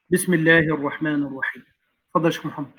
بسم الله الرحمن الرحيم. تفضل يا شيخ محمد.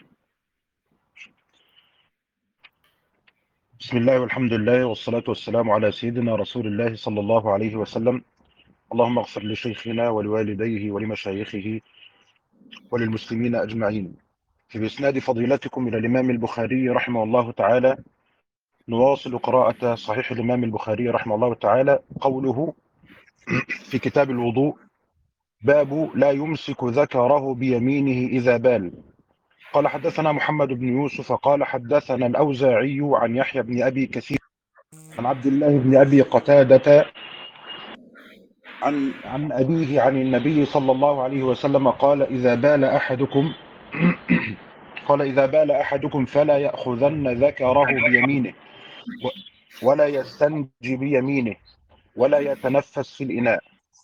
بسم الله والحمد لله والصلاة والسلام على سيدنا رسول الله صلى الله عليه وسلم. اللهم اغفر لشيخنا ولوالديه ولمشايخه وللمسلمين أجمعين. في إسناد فضيلتكم إلى الإمام البخاري رحمه الله تعالى، نواصل قراءة صحيح الإمام البخاري رحمه الله تعالى. قوله في كتاب الوضوء: باب لا يمسك ذكره بيمينه إذا بال. قال حدثنا محمد بن يوسف قال حدثنا الأوزاعي عن يحيى بن أبي كثير عن عبد الله بن أبي قتادة عن أبيه عن النبي صلى الله عليه وسلم قال: إذا بال أحدكم فلا يأخذن ذكره بيمينه ولا يستنجي بيمينه ولا يتنفس في الإناء.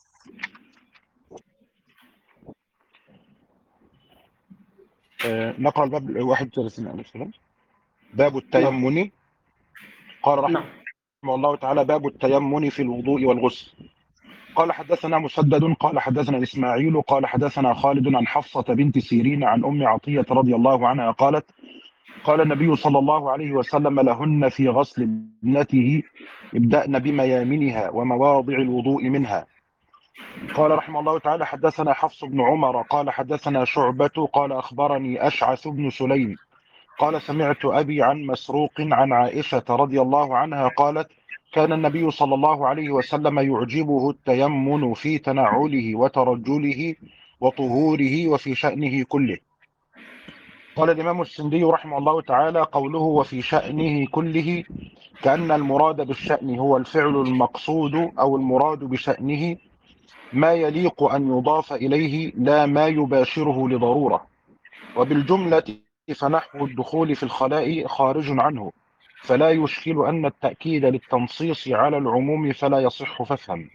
نقرأ الباب 31 عليه السلام. باب نعم التيمم. قال رحمه نعم الله تعالى: باب التيمم في الوضوء والغسل. قال حدثنا مسدد قال حدثنا إسماعيل قال حدثنا خالد عن حفصة بنت سيرين عن أم عطية رضي الله عنها قالت: قال النبي صلى الله عليه وسلم لهن في غسل ابنته: ابدأن بميامنها ومواضع الوضوء منها. قال رحمه الله تعالى: حدثنا حفص بن عمر قال حدثنا شعبة قال أخبرني أشعث بن سليم قال سمعت أبي عن مسروق عن عائشة رضي الله عنها قالت: كان النبي صلى الله عليه وسلم يعجبه التيمن في تنعله وترجله وطهوره وفي شأنه كله. قال الإمام السندي رحمه الله تعالى: قوله وفي شأنه كله كأن المراد بالشأن هو الفعل المقصود أو المراد بشأنه ما يليق أن يضاف إليه لا ما يباشره لضرورة. وبالجملة فنحو الدخول في الخلاء خارج عنه، فلا يشكل أن التأكيد للتنصيص على العموم فلا يصح فافهم.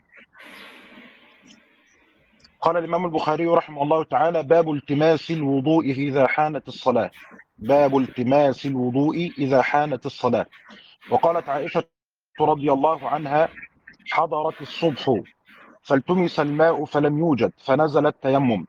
قال الإمام البخاري رحمه الله تعالى: باب التماس الوضوء إذا حانت الصلاة. باب التماس الوضوء إذا حانت الصلاة. وقالت عائشة رضي الله عنها: حضرت الصبح فالتمس الماء فلم يوجد فنزل التيمم.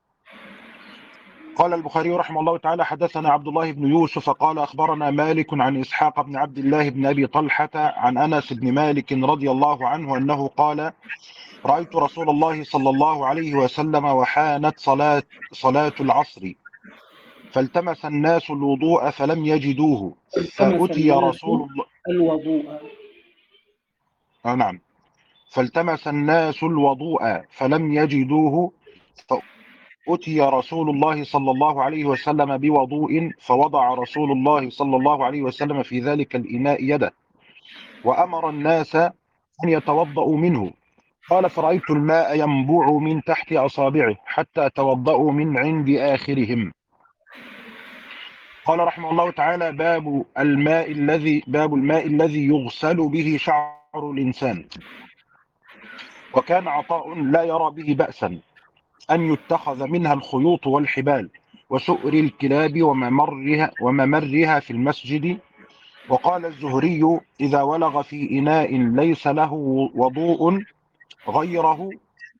قال البخاري رحمه الله تعالى: حدثنا عبد الله بن يوسف قال أخبرنا مالك عن إسحاق بن عبد الله بن أبي طلحة عن أنس بن مالك رضي الله عنه أنه قال: رأيت رسول الله صلى الله عليه وسلم وحانت صلاة العصر فالتمس الناس الوضوء فلم يجدوه التمس فأتي الناس رسول الله الوضوء. نعم فالتمس الناس الوضوء فلم يجدوه فأتي رسول الله صلى الله عليه وسلم بوضوء فوضع رسول الله صلى الله عليه وسلم في ذلك الإناء يده وأمر الناس أن يتوضأوا منه. قال: فرأيت الماء ينبوع من تحت أصابعه حتى توضأوا من عند آخرهم. قال رحمه الله تعالى: باب الماء الذي يغسل به شعر الإنسان. وكان عطاء لا يرى به بأسا أن يتخذ منها الخيوط والحبال وسؤر الكلاب وممرها في المسجد. وقال الزهري: إذا ولغ في إناء ليس له وضوء غيره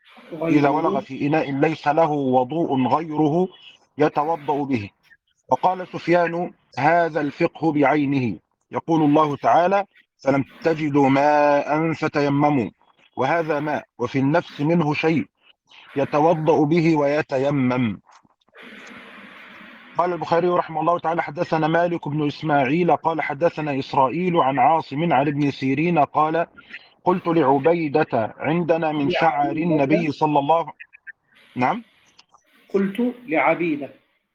يتوضأ به. وقال سفيان: هذا الفقه بعينه. يقول الله تعالى: فلم تجدوا ماء فتيمموا، وهذا ماء وفي النفس منه شيء يتوضأ به ويتيمم. قال البخاري رحمه الله تعالى: حدثنا مالك بن إسماعيل قال حدثنا إسرائيل عن عاصم عن ابن سيرين قال: قلت لعبيدة عندنا من شعر النبي صلى الله نعم قلت لعبيدة.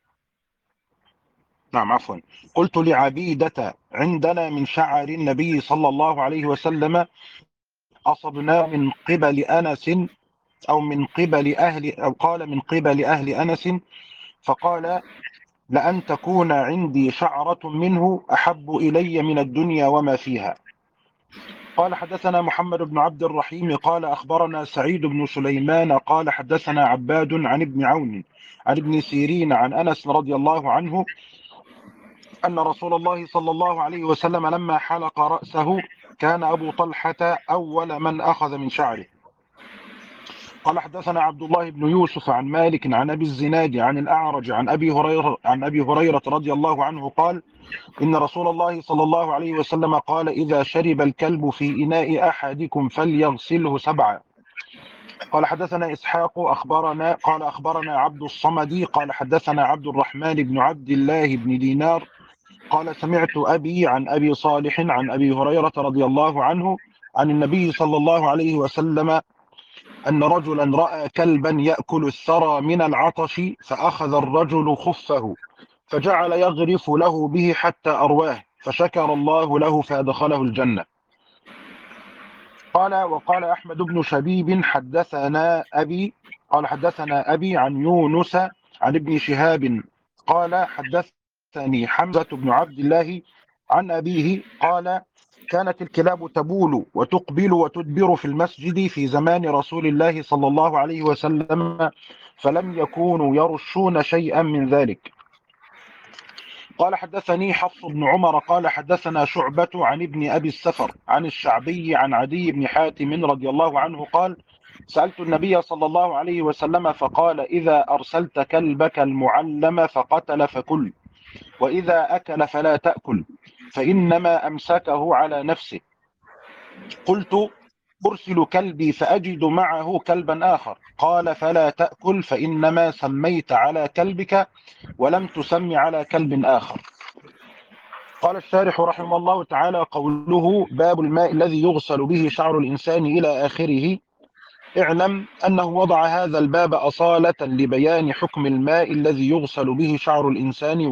نعم عفوا قلت لعبيدة عندنا من شعر النبي صلى الله عليه وسلم أصبنا من قبل أنس أو من قبل أهل أو قال من قبل أهل أنس، فقال: لأن تكون عندي شعرة منه أحب إلي من الدنيا وما فيها. قال حدثنا محمد بن عبد الرحيم قال أخبرنا سعيد بن سليمان قال حدثنا عباد عن ابن عون عن ابن سيرين عن أنس رضي الله عنه أن رسول الله صلى الله عليه وسلم لما حلق رأسه كان أبو طلحة أول من أخذ من شعره. قال حدثنا عبد الله بن يوسف عن مالك عن أبي الزناد عن الأعرج عن أبي هريرة رضي الله عنه قال إن رسول الله صلى الله عليه وسلم قال إذا شرب الكلب في إناء أحدكم فليغسله 7. قال حدثنا إسحاق أخبرنا عبد الصمد قال حدثنا عبد الرحمن بن عبد الله بن دينار قال سمعت أبي عن أبي صالح عن أبي هريرة رضي الله عنه عن النبي صلى الله عليه وسلم أن رجلا رأى كلبا يأكل الثرى من العطش فأخذ الرجل خفه فجعل يغرف له به حتى أرواه فشكر الله له فأدخله الجنة. وقال أحمد بن شبيب حدثنا أبي عن يونس عن ابن شهاب قال حدثني حمزة بن عبد الله عن أبيه قال كانت الكلاب تبول وتقبل وتدبر في المسجد في زمان رسول الله صلى الله عليه وسلم فلم يكونوا يرشون شيئا من ذلك. قال حدثني حفص بن عمر قال حدثنا شعبة عن ابن أبي السفر عن الشعبي عن عدي بن حاتم رضي الله عنه قال سألت النبي صلى الله عليه وسلم فقال إذا أرسلت كلبك المعلم فقتل فكل وإذا أكل فلا تأكل فإنما أمسكه على نفسه. قلت أرسل كلبي فأجد معه كلبا آخر قال فلا تأكل فإنما سميت على كلبك ولم تسم على كلب آخر. قال الشارح رحمه الله تعالى قوله باب الماء الذي يغسل به شعر الإنسان إلى آخره اعلم أنه وضع هذا الباب أصالة لبيان حكم الماء الذي يغسل به شعر الإنسان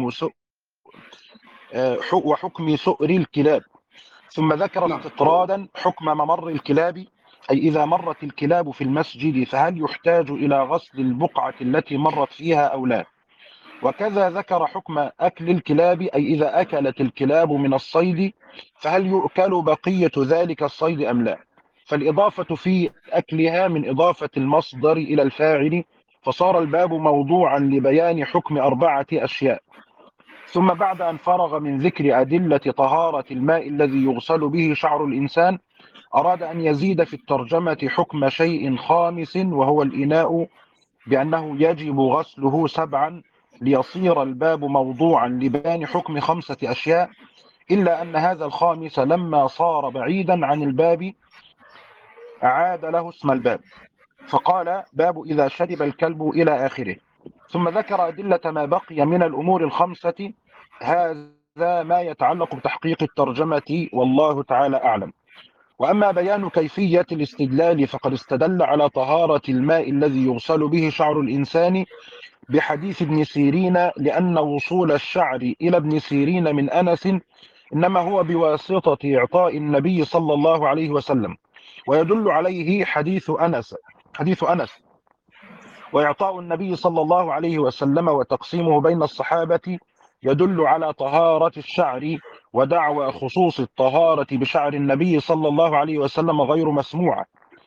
وحكم سؤر الكلاب، ثم ذكر استطرادا حكم ممر الكلاب أي إذا مرت الكلاب في المسجد فهل يحتاج إلى غسل البقعة التي مرت فيها أو لا، وكذا ذكر حكم أكل الكلاب أي إذا أكلت الكلاب من الصيد فهل يؤكل بقية ذلك الصيد أم لا، فالإضافة في أكلها من إضافة المصدر إلى الفاعل فصار الباب موضوعا لبيان حكم 4 أشياء. ثم بعد أن فرغ من ذكر أدلة طهارة الماء الذي يغسل به شعر الإنسان أراد أن يزيد في الترجمة حكم شيء خامس وهو الإناء بأنه يجب غسله 7 ليصير الباب موضوعا لبيان حكم 5 أشياء، إلا أن هذا الخامس لما صار بعيدا عن الباب أعاد له اسم الباب فقال باب إذا شرب الكلب إلى آخره. ثم ذكر أدلة ما بقي من الأمور ال5. هذا ما يتعلق بتحقيق الترجمة والله تعالى أعلم. وأما بيان كيفية الاستدلال فقد استدل على طهارة الماء الذي يغسل به شعر الإنسان بحديث ابن سيرين لأن وصول الشعر إلى ابن سيرين من أنس إنما هو بواسطة إعطاء النبي صلى الله عليه وسلم، ويدل عليه حديث أنس وإعطاء النبي صلى الله عليه وسلم وتقسيمه بين الصحابة يدل على طهارة الشعر، ودعوى خصوص الطهارة بشعر النبي صلى الله عليه وسلم غير مسموعة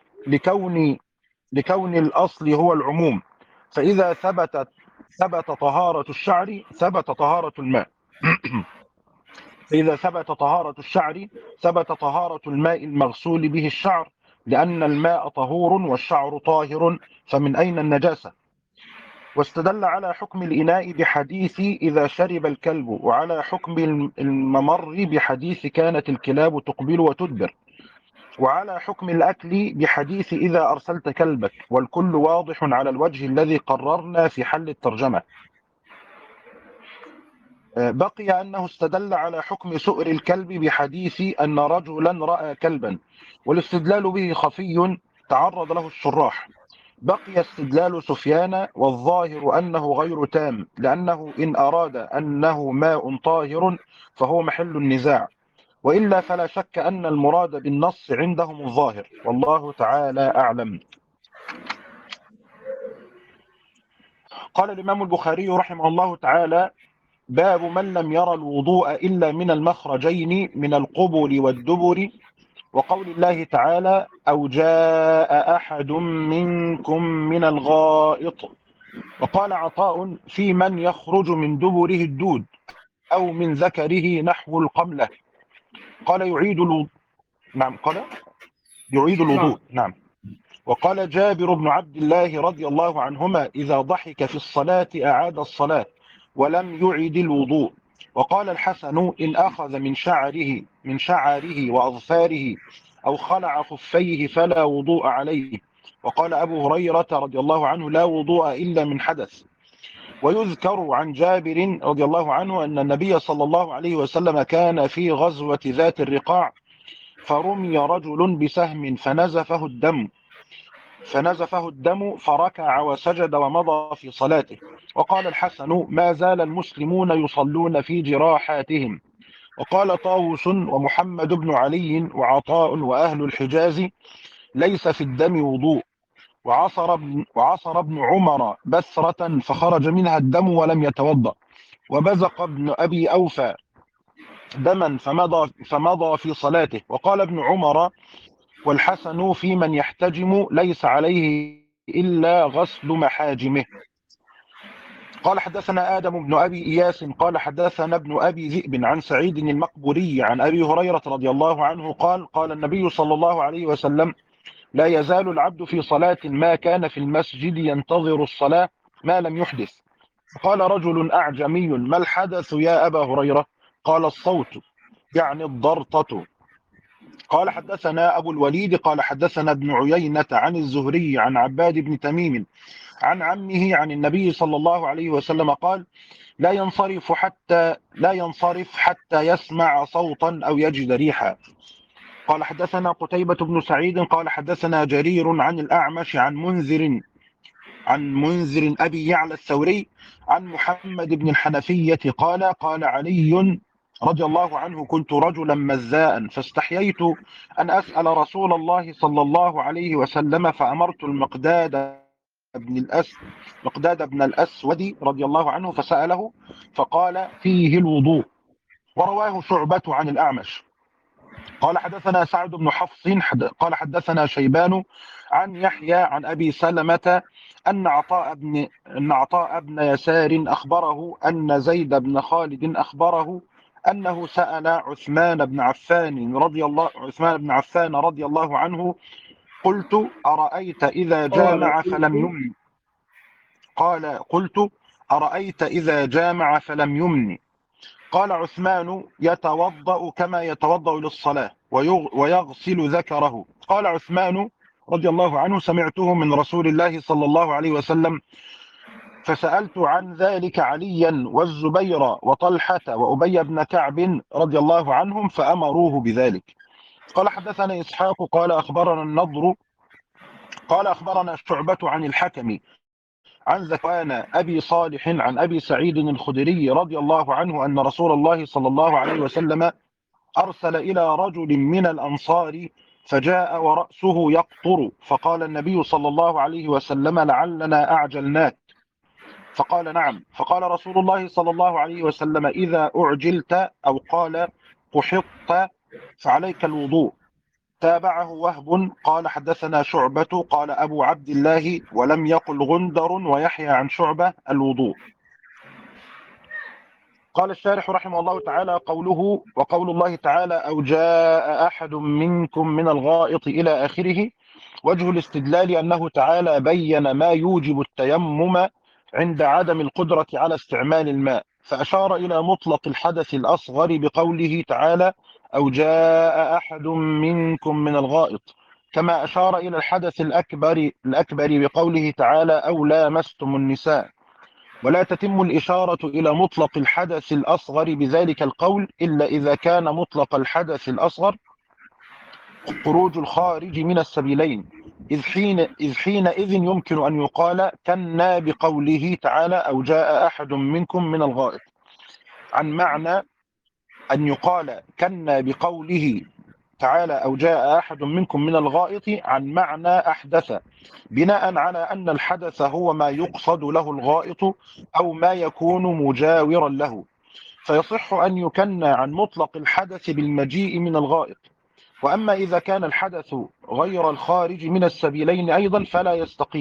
لكون الأصل هو العموم، فإذا ثبت طهارة الشعر ثبت طهارة الماء فإذا ثبت طهارة الشعر ثبت طهارة الماء المغسول به الشعر، لأن الماء طهور والشعر طاهر فمن أين النجاسة. واستدل على حكم الإناء بحديث إذا شرب الكلب، وعلى حكم الممر بحديث كانت الكلاب تقبل وتدبر، وعلى حكم الأكل بحديث إذا أرسلت كلبك، والكل واضح على الوجه الذي قررنا في حل الترجمة. بقي أنه استدل على حكم سؤر الكلب بحديث أن رجلا رأى كلبا، والاستدلال به خفي تعرض له الشراح. بقي استدلال سفيان والظاهر أنه غير تام، لأنه إن أراد أنه ماء طاهر فهو محل النزاع، وإلا فلا شك أن المراد بالنص عندهم الظاهر، والله تعالى أعلم. قال الإمام البخاري رحمه الله تعالى باب من لم يرى الوضوء إلا من المخرجين من القبل والدبر، وقول الله تعالى أو جاء أحد منكم من الغائط. وقال عطاء في من يخرج من دبره الدود أو من ذكره نحو القملة. قال يعيد الوضوء. نعم. وقال جابر بن عبد الله رضي الله عنهما إذا ضحك في الصلاة أعاد الصلاة ولم يعد الوضوء. وقال الحسن إن أخذ من شعره وأظفاره أو خلع خفيه فلا وضوء عليه. وقال أبو هريرة رضي الله عنه لا وضوء إلا من حدث. ويذكر عن جابر رضي الله عنه أن النبي صلى الله عليه وسلم كان في غزوة ذات الرقاع فرمي رجل بسهم فنزفه الدم فركع وسجد ومضى في صلاته. وقال الحسن ما زال المسلمون يصلون في جراحاتهم. وقال طاووس ومحمد بن علي وعطاء وأهل الحجاز ليس في الدم وضوء. وعصر ابن عمر بثرة فخرج منها الدم ولم يتوضأ. وبزق ابن أبي أوفى دما فمضى في صلاته. وقال ابن عمر والحسن في من يحتجم ليس عليه إلا غسل محاجمه. قال حدثنا آدم بن أبي إياس قال حدثنا ابن أبي ذئب عن سعيد المقبوري عن أبي هريرة رضي الله عنه قال النبي صلى الله عليه وسلم لا يزال العبد في صلاة ما كان في المسجد ينتظر الصلاة ما لم يحدث. قال رجل أعجمي ما الحدث يا أبا هريرة؟ قال الصوت يعني الضرطة. قال حدثنا أبو الوليد قال حدثنا ابن عيينة عن الزهري عن عباد بن تميم عن عمه عن النبي صلى الله عليه وسلم قال لا ينصرف حتى يسمع صوتا أو يجد ريحا. قال حدثنا قتيبة بن سعيد قال حدثنا جرير عن الأعمش عن منذر أبي يعلى الثوري عن محمد بن الحنفية قال علي رضي الله عنه كنت رجلا مزاء فاستحييت أن أسأل رسول الله صلى الله عليه وسلم فأمرت المقداد بن الأسود رضي الله عنه فسأله فقال فيه الوضوء. ورواه شعبة عن الأعمش. قال حدثنا سعد بن حفص قال حدثنا شيبان عن يحيى عن أبي سلمة أن عطاء بن يسار أخبره أن زيد بن خالد أخبره أنه سأل عثمان بن عفان رضي الله عنه قلت أرأيت إذا جامع فلم يمن قال عثمان يتوضأ كما يتوضأ للصلاة ويغسل ذكره. قال عثمان رضي الله عنه سمعته من رسول الله صلى الله عليه وسلم فسألت عن ذلك عليا والزبير وطلحة وأبي بن كعب رضي الله عنهم فأمروه بذلك. قال حدثنا إسحاق قال أخبرنا النضر قال أخبرنا شعبة عن الحكم عن ذكوان أبي صالح عن أبي سعيد الخدري رضي الله عنه أن رسول الله صلى الله عليه وسلم أرسل إلى رجل من الأنصار فجاء ورأسه يقطر فقال النبي صلى الله عليه وسلم لعلنا أعجلناك فقال نعم. فقال رسول الله صلى الله عليه وسلم إذا أعجلت أو قال قحطت فعليك الوضوء. تابعه وهب قال حدثنا شعبة قال أبو عبد الله ولم يقل غندر ويحيى عن شعبة الوضوء. قال الشارح رحمه الله تعالى قوله وقول الله تعالى أو جاء أحد منكم من الغائط إلى آخره وجه الاستدلال أنه تعالى بين ما يوجب التيمم عند عدم القدرة على استعمال الماء فأشار إلى مطلق الحدث الأصغر بقوله تعالى أو جاء أحد منكم من الغائط كما أشار إلى الحدث الأكبر بقوله تعالى أو لامستم النساء. ولا تتم الإشارة إلى مطلق الحدث الأصغر بذلك القول إلا إذا كان مطلق الحدث الأصغر خروج الخارج من السبيلين إذ حينئذ يمكن أن يقال كنا بقوله تعالى أو جاء أحد منكم من الغائط عن معنى أن يقال كنا بقوله تعالى أو جاء أحد منكم من الغائط عن معنى أحدث بناء على أن الحدث هو ما يقصد له الغائط أو ما يكون مجاورا له فيصح أن يكنى عن مطلق الحدث بالمجيء من الغائط. وأما إذا كان الحدث غير الخارج من السبيلين أيضا فلا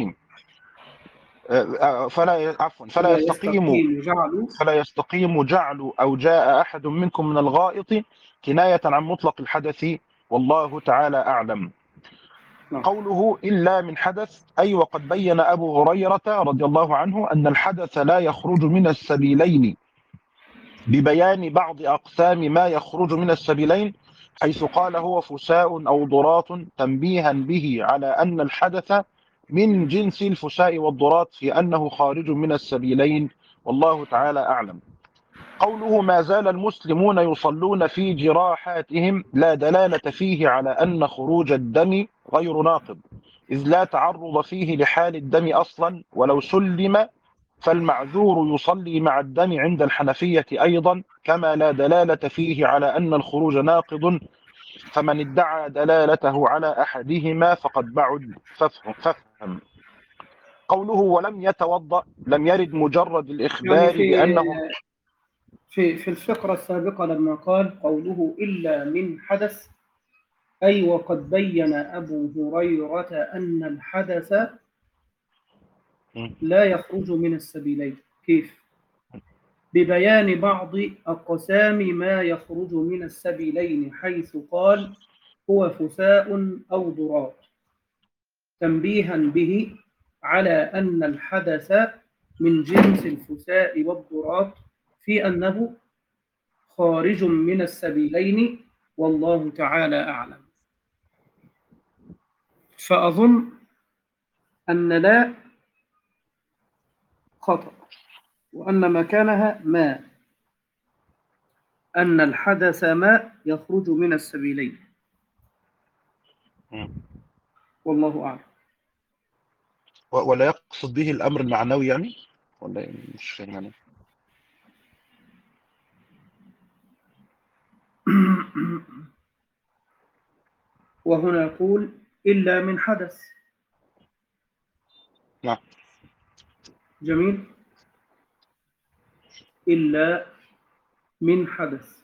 يستقيم جعل أو جاء أحد منكم من الغائط كناية عن مطلق الحدث والله تعالى أعلم. قوله إلا من حدث أي وقد بين أبو هريرة رضي الله عنه أن الحدث لا يخرج من السبيلين ببيان بعض أقسام ما يخرج من السبيلين، حيث قال هو فساء أو ضراط، تنبيها به على أن الحدث من جنس الفساء والضراط في أنه خارج من السبيلين، والله تعالى أعلم. قوله ما زال المسلمون يصلون في جراحاتهم لا دلالة فيه على أن خروج الدم غير ناقض، إذ لا تعرض فيه لحال الدم أصلا، ولو سلم فالمعذور يصلي مع الدم عند الحنفية أيضا، كما لا دلالة فيه على أن الخروج ناقض، فمن ادعى دلالته على أحدهما فقد بعد فافهم. قوله ولم يتوضأ لم يرد مجرد يعني الإخبار بأنه في الفقرة السابقة لما قال قوله إلا من حدث، أي وقد بين أبو هريرة أن الحدث لا يخرج من السبيلين. كيف؟ ببيان بعض أقسام ما يخرج من السبيلين، حيث قال هو فساء أو ضراط، تنبيها به على أن الحدث من جنس الفساء والضراط في أنه خارج من السبيلين، والله تعالى أعلم. فأظن أن لا خطأ، وأن مكانها ما، أن الحدث ما يخرج من السبيلين، والله أعلم. ولا يقصد به الأمر المعنوي يعني، ولا مش فاهم يعني. وهنا يقول إلا من حدث. نعم. جميل. إلا من حدث.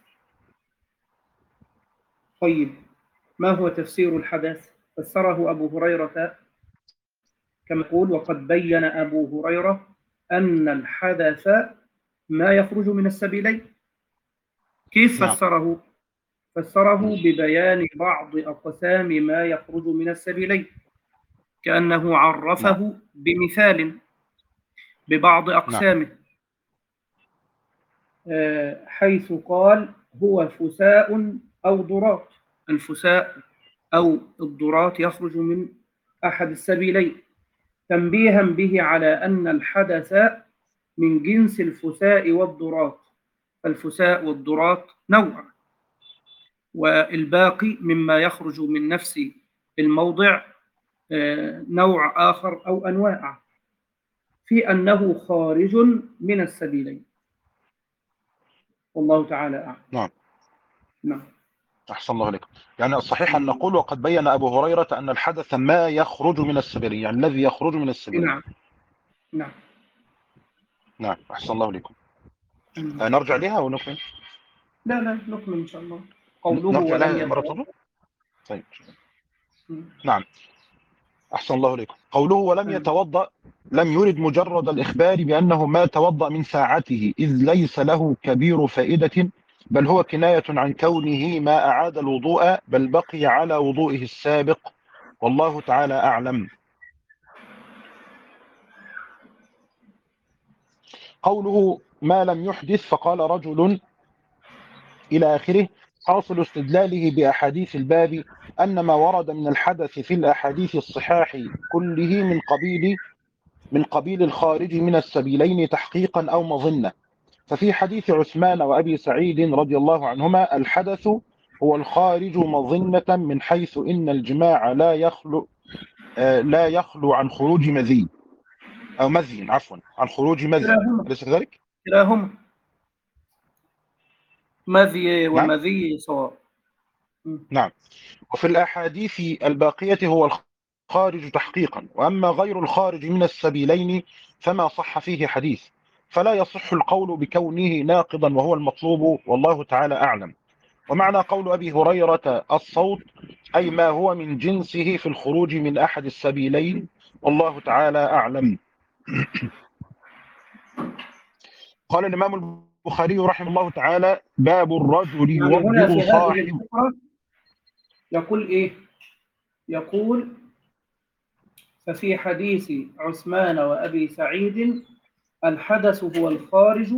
طيب، ما هو تفسير الحدث؟ فسره أبو هريرة كما يقول وقد بين أبو هريرة أن الحدث ما يخرج من السبيلين. كيف نعم. فسره؟ فسره ببيان بعض أقسام ما يخرج من السبيلين، كأنه عرفه بمثال ببعض أقسامه، حيث قال هو فساء أو ضراط. الفساء أو الضراط يخرج من أحد السبيلين، تنبيها به على أن الحدث من جنس الفساء والضراط، فالفساء والضراط نوع، والباقي مما يخرج من نفس الموضع نوع آخر أو أنواع، في أنه خارج من السبيلين، والله تعالى أعلم. نعم. نعم. أحسن الله عليكم. يعني الصحيح أن نقول وقد بين أبو هريرة أن الحدث ما يخرج من السبيلين، يعني الذي يخرج من السبيلين. نعم. نعم. نعم. أحسن الله عليكم. نرجع لها ونكمل؟ لا نكمل إن شاء الله. قوله نرجع ولم لها مرة يتوضأ. أخرى. طيب. نعم. أحسن الله عليكم. قوله ولم يتوضأ لم يرد مجرد الإخبار بأنه ما توضأ من ساعته، إذ ليس له كبير فائدة، بل هو كناية عن كونه ما أعاد الوضوء، بل بقي على وضوئه السابق، والله تعالى أعلم. قوله ما لم يحدث فقال رجل إلى آخره، حاصل استدلاله بأحاديث الباب أن ما ورد من الحدث في الأحاديث الصحاح كله من قبيل الخارج من السبيلين تحقيقا أو مظنة. ففي حديث عثمان وأبي سعيد رضي الله عنهما الحدث هو الخارج مظنة، من حيث إن الجماع لا يخلو عن خروج مذي أو مذي، عن خروج مذي، أليس كذلك؟ كلاهما مذي نعم. ومذي سواء. نعم. وفي الأحاديث الباقية هو الخارج تحقيقا، وأما غير الخارج من السبيلين فما صح فيه حديث، فلا يصح القول بكونه ناقضا وهو المطلوب، والله تعالى أعلم. ومعنى قول أبي هريرة الصوت أي ما هو من جنسه في الخروج من أحد السبيلين، والله تعالى أعلم. قال الإمام البخاري رحمه الله تعالى باب الرجل يعني هنا يوضئ في هذه صاحب. الفقرة يقول إيه؟ يقول ففي حديث عثمان وأبي سعيد الحدث هو الخارج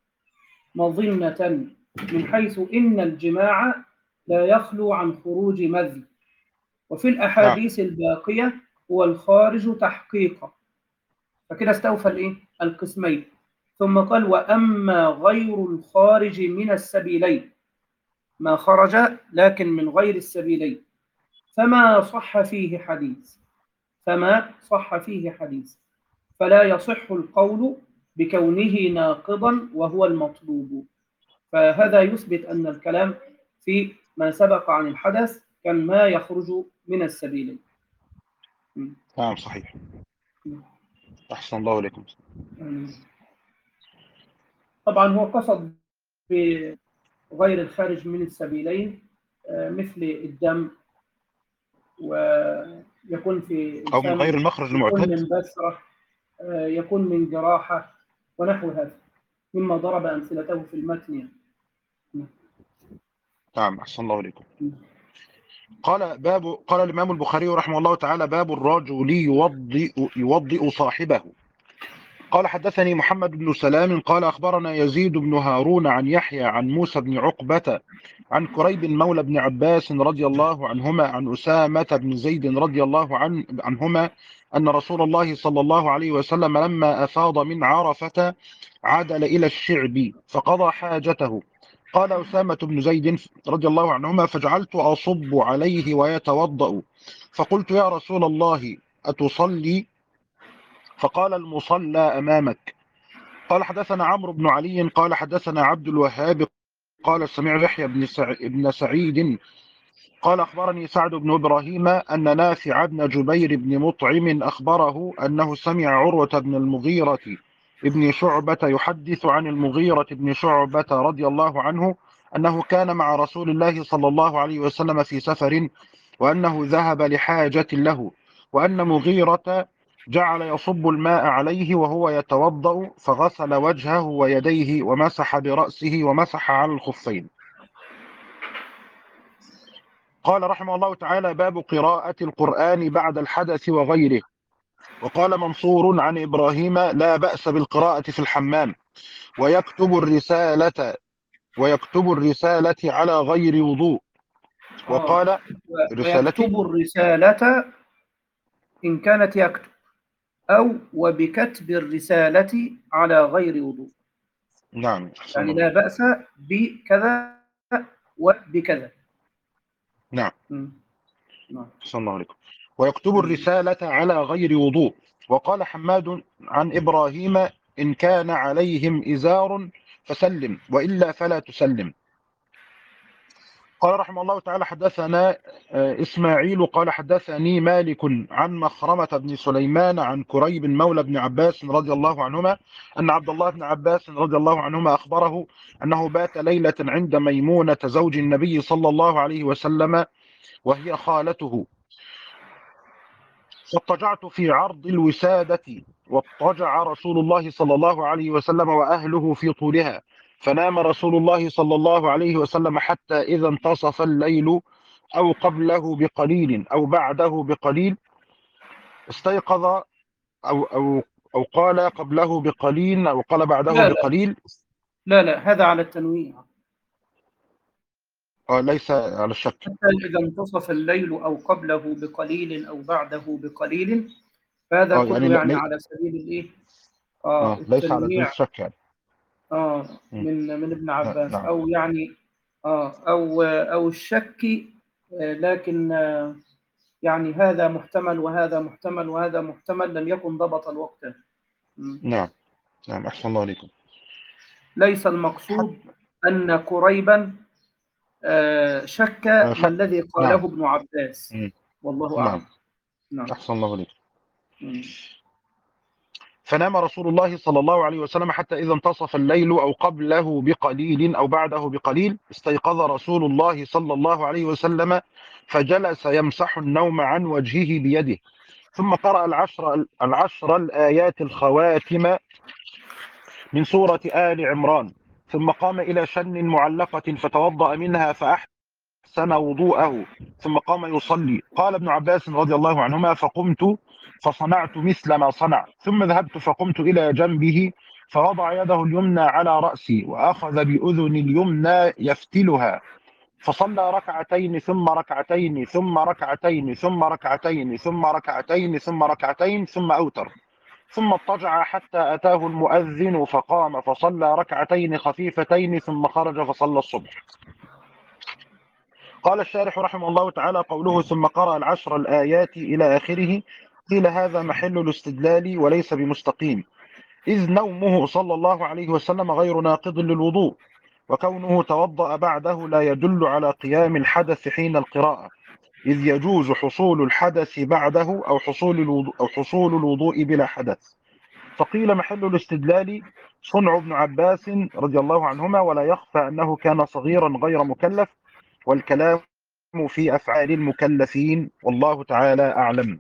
مظنة، من حيث إن الجماع لا يخلو عن خروج مذي، وفي نعم الأحاديث الباقية هو الخارج تحقيقا. فكده استوفى الإيه؟ القسمين. ثم قال وأما غير الخارج من السبيلين، ما خرج لكن من غير السبيلين، فما صح فيه حديث فلا يصح القول بكونه ناقضا وهو المطلوب. فهذا يثبت أن الكلام في ما سبق عن الحدث كان ما يخرج من السبيلين. نعم صحيح. أحسن الله إليكم. طبعا هو قصد بغير الخارج من السبيلين مثل الدم، ويكون في أو من غير الفم، المخرج يكون المعتاد. من بسرة، يكون من جراحة ونحو هذا مما ضرب أمثلته في المتن يعني. نعم أحسن الله إليكم. قال الإمام البخاري رحمه الله تعالى: باب الرجل يوضئ صاحبه. قال حدثني محمد بن سلام قال أخبرنا يزيد بن هارون عن يحيى عن موسى بن عقبة عن كريب مولى بن عباس رضي الله عنهما عن أسامة بن زيد رضي الله عنهما أن رسول الله صلى الله عليه وسلم لما أفاض من عرفة عدل إلى الشعب فقضى حاجته. قال أسامة بن زيد رضي الله عنهما: فجعلت أصب عليه ويتوضأ، فقلت: يا رسول الله أتصلي؟ فقال: المصلى أمامك. قال حدثنا عمرو بن علي قال حدثنا عبد الوهاب قال سمع يحيى بن سعيد قال أخبرني سعد بن إبراهيم أن نافع بن جبير بن مطعم أخبره أنه سمع عروة بن المغيرة ابن شعبة يحدث عن المغيرة بن شعبة رضي الله عنه أنه كان مع رسول الله صلى الله عليه وسلم في سفر، وأنه ذهب لحاجة له، وأن مغيرة جعل يصب الماء عليه وهو يتوضأ، فغسل وجهه ويديه ومسح برأسه ومسح على الخفين. قال رحمه الله تعالى: باب قراءة القرآن بعد الحدث وغيره. وقال منصور عن إبراهيم: لا بأس بالقراءة في الحمام، ويكتب الرسالة على غير وضوء. وقال رسالتي. ويكتب الرسالة إن كانت يكتب، أو وبكتب الرسالة على غير وضوء. نعم أحسن يعني الله لا إليك. بأس بكذا وبكذا. نعم نعم. أحسن الله عليكم. ويكتب الرسالة على غير وضوء. وقال حماد عن إبراهيم: إن كان عليهم إزار فسلم، وإلا فلا تسلم. قال رحمه الله تعالى: حدثنا إسماعيل قال حدثني مالك عن مخرمة بن سليمان عن كريب مولى بن عباس رضي الله عنهما أن عبد الله بن عباس رضي الله عنهما أخبره أنه بات ليلة عند ميمونة زوج النبي صلى الله عليه وسلم وهي خالته، فاضطجعت في عرض الوسادة، واضطجع رسول الله صلى الله عليه وسلم وأهله في طولها، فنام رسول الله صلى الله عليه وسلم حتى إذا انتصف الليل أو قبله بقليل أو بعده بقليل استيقظ، أو قال قبله بقليل أو قال بعده لا لا بقليل. لا، هذا على التنويع. ليس على الشك. حتى إذا انتصف الليل أو قبله بقليل أو بعده بقليل، فهذا يعني كله يعني على سبيل الإيه؟ ليس على ليس التنويع. شك يعني. من ابن عباس، نعم أو يعني أو الشك، لكن يعني هذا محتمل وهذا محتمل وهذا محتمل، لم يكن ضبط الوقت. نعم نعم أحسن الله عليكم. ليس المقصود أن قريبا شك ما شك. الذي قاله نعم. ابن عباس، والله نعم أعلم. نعم. أحسن الله عليكم. فنام رسول الله صلى الله عليه وسلم حتى إذا انتصف الليل أو قبله بقليل أو بعده بقليل استيقظ رسول الله صلى الله عليه وسلم، فجلس يمسح النوم عن وجهه بيده، ثم قرأ العشر الآيات الخواتم من سورة آل عمران، ثم قام إلى شن معلقة فتوضأ منها فأحسن وضوءه، ثم قام يصلي. قال ابن عباس رضي الله عنهما: فقمت فصنعت مثل ما صنع، ثم ذهبت فقمت إلى جنبه فوضع يده اليمنى على رأسي وأخذ بأذن اليمنى يفتلها، فصلى ركعتين ثم ركعتين ثم ركعتين ثم ركعتين ثم ركعتين ثم ركعتين ثم أوتر، ثم اضطجع حتى أتاه المؤذن فقام فصلى ركعتين خفيفتين ثم خرج فصلى الصبح. قال الشارح رحمه الله تعالى: قوله ثم قرأ العشر الآيات إلى آخره، قيل هذا محل الاستدلال وليس بمستقيم، إذ نومه صلى الله عليه وسلم غير ناقض للوضوء، وكونه توضأ بعده لا يدل على قيام الحدث حين القراءة، إذ يجوز حصول الحدث بعده أو حصول الوضوء بلا حدث. فقيل محل الاستدلال صنع ابن عباس رضي الله عنهما، ولا يخفى أنه كان صغيرا غير مكلف، والكلام في أفعال المكلفين، والله تعالى أعلم.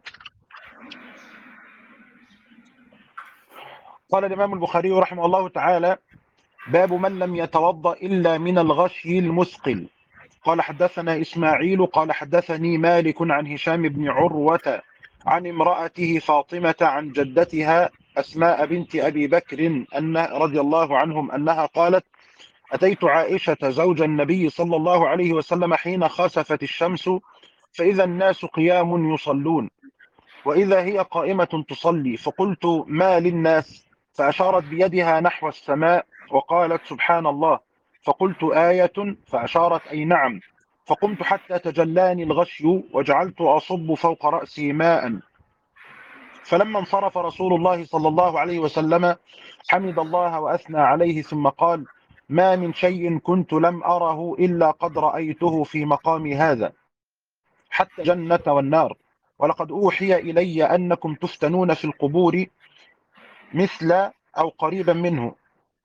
قال الإمام البخاري رحمه الله تعالى: باب من لم يتوضأ إلا من الغشي المثقل. قال حدثنا إسماعيل قال حدثني مالك عن هشام بن عروة عن امرأته فاطمة عن جدتها أسماء بنت أبي بكر رضي الله عنهم أنها قالت: أتيت عائشة زوج النبي صلى الله عليه وسلم حين خسفت الشمس، فإذا الناس قيام يصلون، وإذا هي قائمة تصلي، فقلت: ما للناس؟ فأشارت بيدها نحو السماء وقالت: سبحان الله. فقلت: آية؟ فأشارت: أي نعم. فقمت حتى تجلاني الغشي وجعلت أصب فوق رأسي ماء، فلما انصرف رسول الله صلى الله عليه وسلم حمد الله وأثنى عليه، ثم قال: ما من شيء كنت لم أره إلا قد رأيته في مقام هذا، حتى الجنة والنار، ولقد أوحي إلي أنكم تفتنون في القبور مثل أو قريبا منه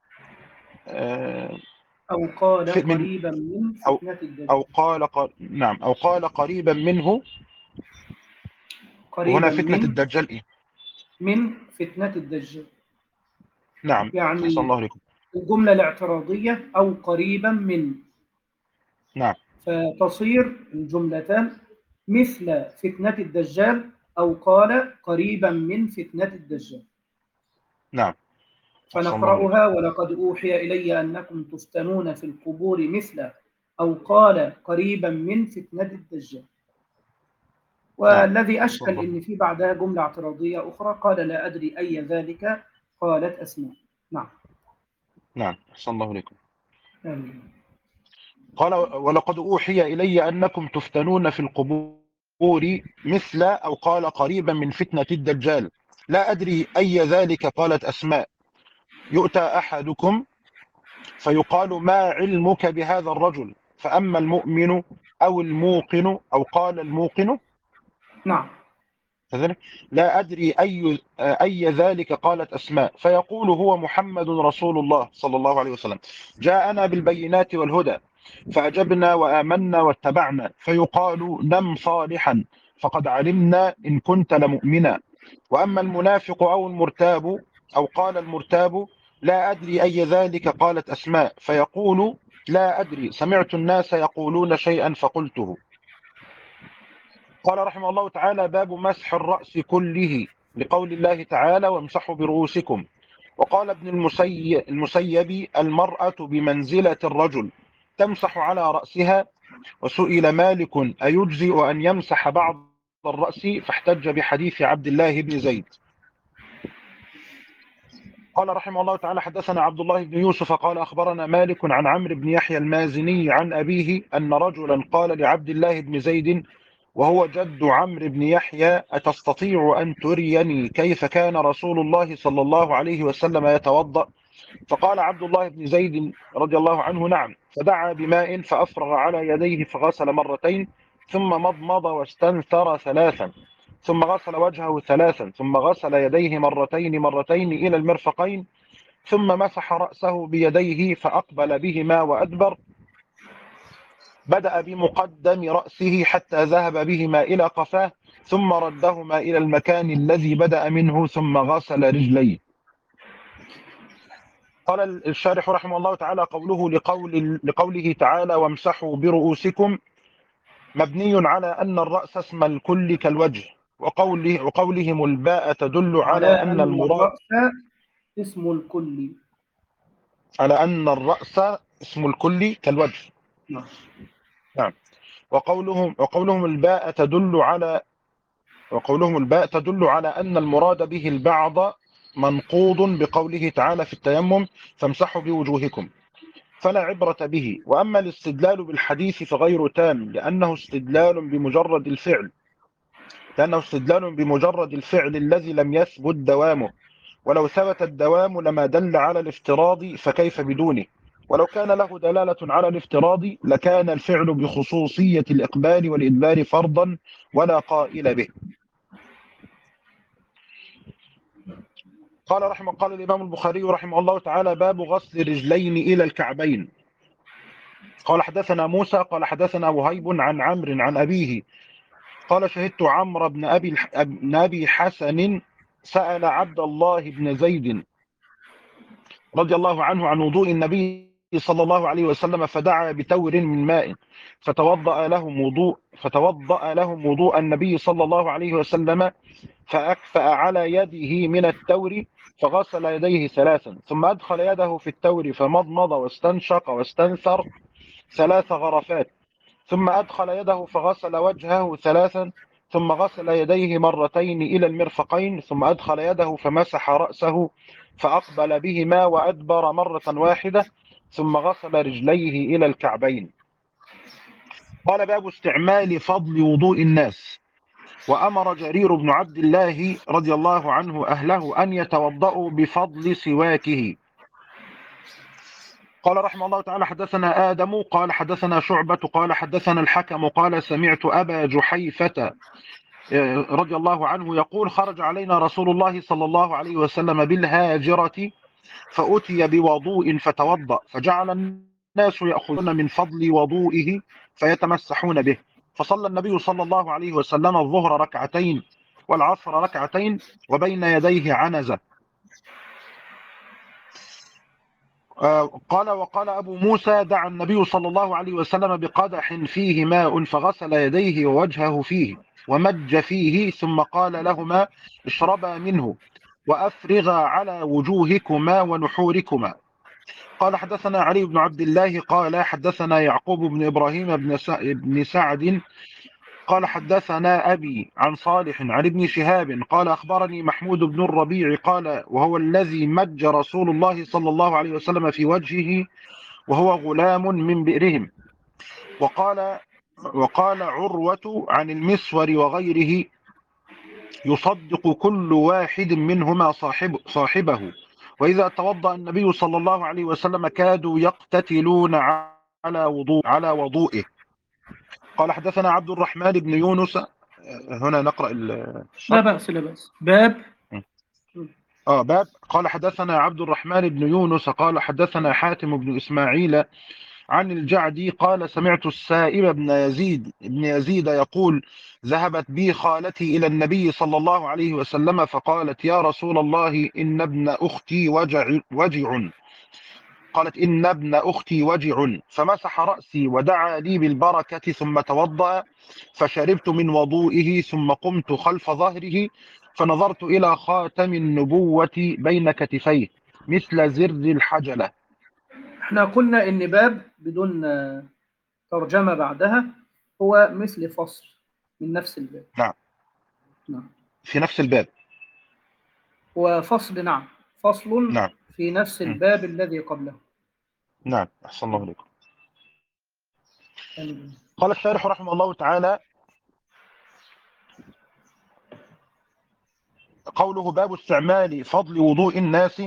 أو قال من قريبا من أو فتنة الدجال. أو نعم، أو قال قريبا منه، وهنا قريبا فتنة الدجال إيه؟ من فتنة الدجال، نعم، أحسن يعني الله عليكم. الجملة الاعتراضية أو قريبا من، نعم، فتصير الجملتان مثل فتنة الدجال أو قال قريبا من فتنة الدجال. نعم، أحسن الله عليكم. فنقرأها: ولقد أوحي إلي أنكم تفتنون في القبور مثل أو قال قريبا من فتنة الدجال. نعم، والذي أحسن أشكل الله إن عليكم. في بعدها جملة اعتراضية أخرى: قال لا أدري أي ذلك، قالت أسماء. نعم. نعم، أحسن الله عليكم. آمين. قال: ولقد أوحي إلي أنكم تفتنون في القبور مثل أو قال قريبا من فتنة الدجال، لا أدري أي ذلك، قالت أسماء. يؤتى أحدكم فيقال: ما علمك بهذا الرجل؟ فأما المؤمن أو الموقن، أو قال الموقن نعم. كذلك، لا أدري أي ذلك، قالت أسماء. فيقول: هو محمد رسول الله صلى الله عليه وسلم، جاءنا بالبينات والهدى، فأجبنا وآمنا واتبعنا. فيقال: نم صالحا فقد علمنا إن كنت لمؤمنا. وأما المنافق أو المرتاب، أو قال المرتاب: لا أدري أي ذلك، قالت أسماء. فيقول: لا أدري، سمعت الناس يقولون شيئا فقلته. قال رحمه الله تعالى: باب مسح الرأس كله، لقول الله تعالى: وامسحوا برؤوسكم. وقال ابن المسيب: المرأة بمنزلة الرجل، تمسح على رأسها. وسئل مالك: أيجزئ أن يمسح بعض الرأس؟ فاحتج بحديث عبد الله بن زيد. قال رحمه الله تعالى: حدثنا عبد الله بن يوسف قال أخبرنا مالك عن عمرو بن يحيى المازني عن أبيه أن رجلا قال لعبد الله بن زيد وهو جد عمرو بن يحيى: أتستطيع أن تريني كيف كان رسول الله صلى الله عليه وسلم يتوضأ؟ فقال عبد الله بن زيد رضي الله عنه: نعم. فدعا بماء فأفرغ على يديه فغسل مرتين، ثم مضمض واستنثر ثلاثا، ثم غسل وجهه ثلاثا، ثم غسل يديه مرتين مرتين إلى المرفقين، ثم مسح رأسه بيديه فأقبل بهما وأدبر، بدأ بمقدم رأسه حتى ذهب بهما إلى قفاه، ثم ردهما إلى المكان الذي بدأ منه، ثم غسل رجليه. قال الشارح رحمه الله تعالى: قوله لقوله تعالى: وامسحوا برؤوسكم، مبني على أن الرأس اسم الكل كالوجه، وقولهم الباء تدل على على أن أن المراد الرأس اسم الكل. على أن الرأس اسم الكل كالوجه. نعم. نعم. وقولهم الباء تدل على أن المراد به البعض منقوض بقوله تعالى في التيمم فامسحوا بوجوهكم، فلا عبرة به. وأما الاستدلال بالحديث فغير تام، لأنه استدلال بمجرد الفعل الذي لم يثبت دوامه، ولو ثبت الدوام لما دل على الافتراض، فكيف بدونه؟ ولو كان له دلالة على الافتراض لكان الفعل بخصوصية الإقبال والإدبار فرضا ولا قائل به. قال الإمام البخاري رحمه الله تعالى: باب غسل رجلين إلى الكعبين. قال حدثنا موسى قال حدثنا وهيب عن عمرو عن أبيه قال: شهدت عمرو بن أبي حسن سأل عبد الله بن زيد رضي الله عنه عن وضوء النبي صلى الله عليه وسلم، فدعا بتور من ماء فتوضأ لهم وضوء النبي صلى الله عليه وسلم، فأكفأ على يده من التور فغسل يديه ثلاثا، ثم أدخل يده في التور فمضمض واستنشق واستنثر 3 غرفات، ثم أدخل يده فغسل وجهه ثلاثا، ثم غسل يديه مرتين إلى المرفقين، ثم أدخل يده فمسح رأسه فأقبل بهما وأدبر مرة واحدة، ثم غسل رجليه إلى الكعبين. قال: باب استعمال فضل وضوء الناس. وأمر جرير بن عبد الله رضي الله عنه أهله أن يتوضأوا بفضل سواكه. قال رحمه الله تعالى: حدثنا آدم قال حدثنا شعبة قال حدثنا الحكم قال: سمعت أبا جحيفة رضي الله عنه يقول: خرج علينا رسول الله صلى الله عليه وسلم بالهاجرة فأتي بوضوء فتوضأ، فجعل الناس يأخذون من فضل وضوئه فيتمسحون به، فصلى النبي صلى الله عليه وسلم الظهر ركعتين والعصر ركعتين وبين يديه عنزة. وقال أبو موسى: دعا النبي صلى الله عليه وسلم بقدح فيه ماء فغسل يديه ووجهه فيه ومج فيه، ثم قال لهما: اشربا منه وأفرغا على وجوهكما ونحوركما. قال حدثنا علي بن عبد الله قال حدثنا يعقوب بن إبراهيم بن سعد قال حدثنا أبي عن صالح عن ابن شهاب قال: أخبرني محمود بن الربيع قال: وهو الذي مج رسول الله صلى الله عليه وسلم في وجهه وهو غلام من بئرهم. وقال عروة عن المسور وغيره: يصدق كل واحد منهما صاحبه، وإذا توضأ النبي صلى الله عليه وسلم كادوا يقتتلون على وضوئه. قال حدثنا عبد الرحمن بن يونس. هنا نقرأ لا بأس لا بأس. باب باب. قال حدثنا عبد الرحمن بن يونس قال حدثنا حاتم بن إسماعيل عن الجعدي قال: سمعت السائب بن يزيد يقول: ذهبت بي خالتي إلى النبي صلى الله عليه وسلم فقالت: يا رسول الله إن ابن أختي وجع. قالت: إن ابن أختي وجع، فمسح رأسي ودعا لي بالبركة ثم توضأ، فشربت من وضوئه ثم قمت خلف ظهره فنظرت إلى خاتم النبوة بين كتفيه مثل زر الحجلة. احنا قلنا ان باب بدون ترجمة بعدها هو مثل فصل من نفس الباب. نعم. في نفس الباب وفصل. نعم. فصل. نعم. في نفس الباب الذي قبله. نعم. أحسن الله عليكم. قال الشارح رحمه الله تعالى: قوله باب استعمال فضل وضوء الناس،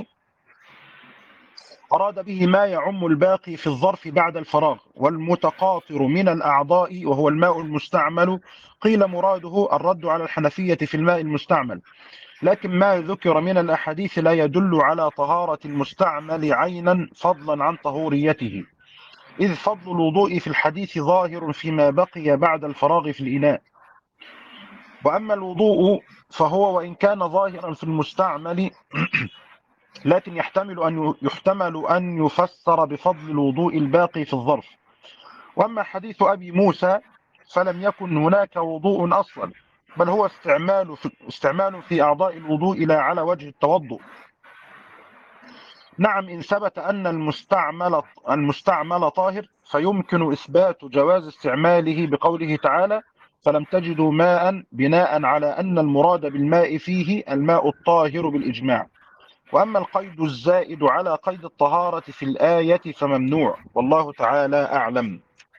أراد به ما يعم الباقي في الظرف بعد الفراغ والمتقاطر من الأعضاء وهو الماء المستعمل. قيل مراده الرد على الحنفية في الماء المستعمل، لكن ما ذكر من الأحاديث لا يدل على طهارة المستعمل عينا فضلا عن طهوريته، إذ فضل الوضوء في الحديث ظاهر فيما بقي بعد الفراغ في الإناء. وأما الوضوء فهو وإن كان ظاهرا في المستعمل لكن يحتمل أن يفسر بفضل الوضوء الباقي في الظرف. وأما حديث أبي موسى فلم يكن هناك وضوء أصلا، بل هو استعمال في أعضاء الوضوء لا على وجه التوضؤ. نعم، إن ثبت أن المستعمل طاهر فيمكن إثبات جواز استعماله بقوله تعالى: فلم تجدوا ماء، بناء على أن المراد بالماء فيه الماء الطاهر بالإجماع. وأما القيد الزائد على قيد الطهارة في الآية فممنوع، والله تعالى أعلم.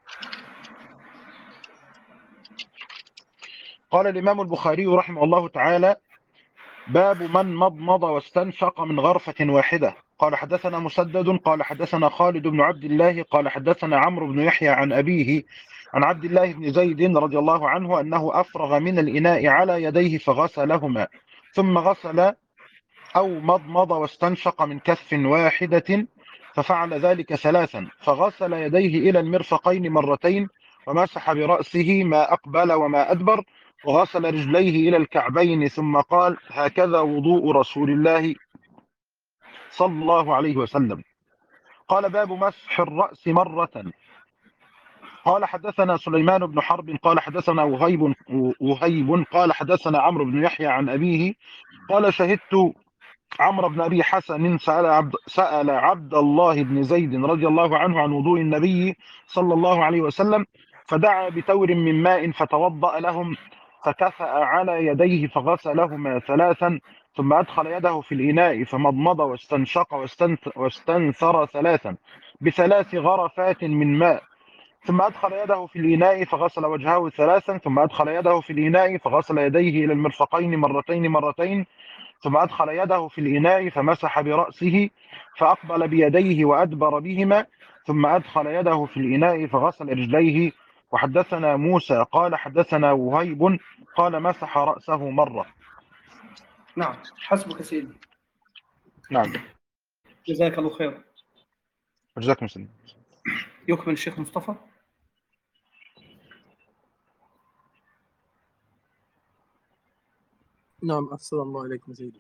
قال الإمام البخاري رحمه الله تعالى: باب من مضمض واستنشق من غرفة واحدة. قال حدثنا مسدد قال حدثنا خالد بن عبد الله قال حدثنا عمرو بن يحيى عن أبيه عن عبد الله بن زيد رضي الله عنه أنه أفرغ من الإناء على يديه فغسلهما، ثم غسل أو مضمض واستنشق من كف واحدة، ففعل ذلك ثلاثا، فغسل يديه إلى المرفقين مرتين، ومسح برأسه ما أقبل وما أدبر، وغسل رجليه إلى الكعبين، ثم قال: هكذا وضوء رسول الله صلى الله عليه وسلم. قال: باب مسح الرأس مرة. قال حدثنا سليمان بن حرب قال حدثنا وهيب قال حدثنا عمرو بن يحيى عن أبيه قال: شهدت عمرو بن أبي حسن سأل عبد الله بن زيد رضي الله عنه عن وضوء النبي صلى الله عليه وسلم، فدعا بتور من ماء فتوضأ لهم، فكفأ على يديه فغسلهما ثلاثا، ثم أدخل يده في الإناء فمضمض واستنشق واستنثر ثلاثا بثلاث غرفات من ماء، ثم أدخل يده في الإناء فغسل وجهه ثلاثا، ثم أدخل يده في الإناء فغسل يديه إلى المرفقين مرتين، ثم أدخل يده في الإناء فمسح برأسه فأقبل بيديه وأدبر بهما، ثم أدخل يده في الإناء فغسل رجليه. وحدثنا موسى قال حدثنا وهيب قال: مسح رأسه مرة. نعم، حسبك سيدي. نعم، جزاك الله خير. جزاكم الله. يكمل الشيخ مصطفى. نعم، أحسن الله إليكم سيدي.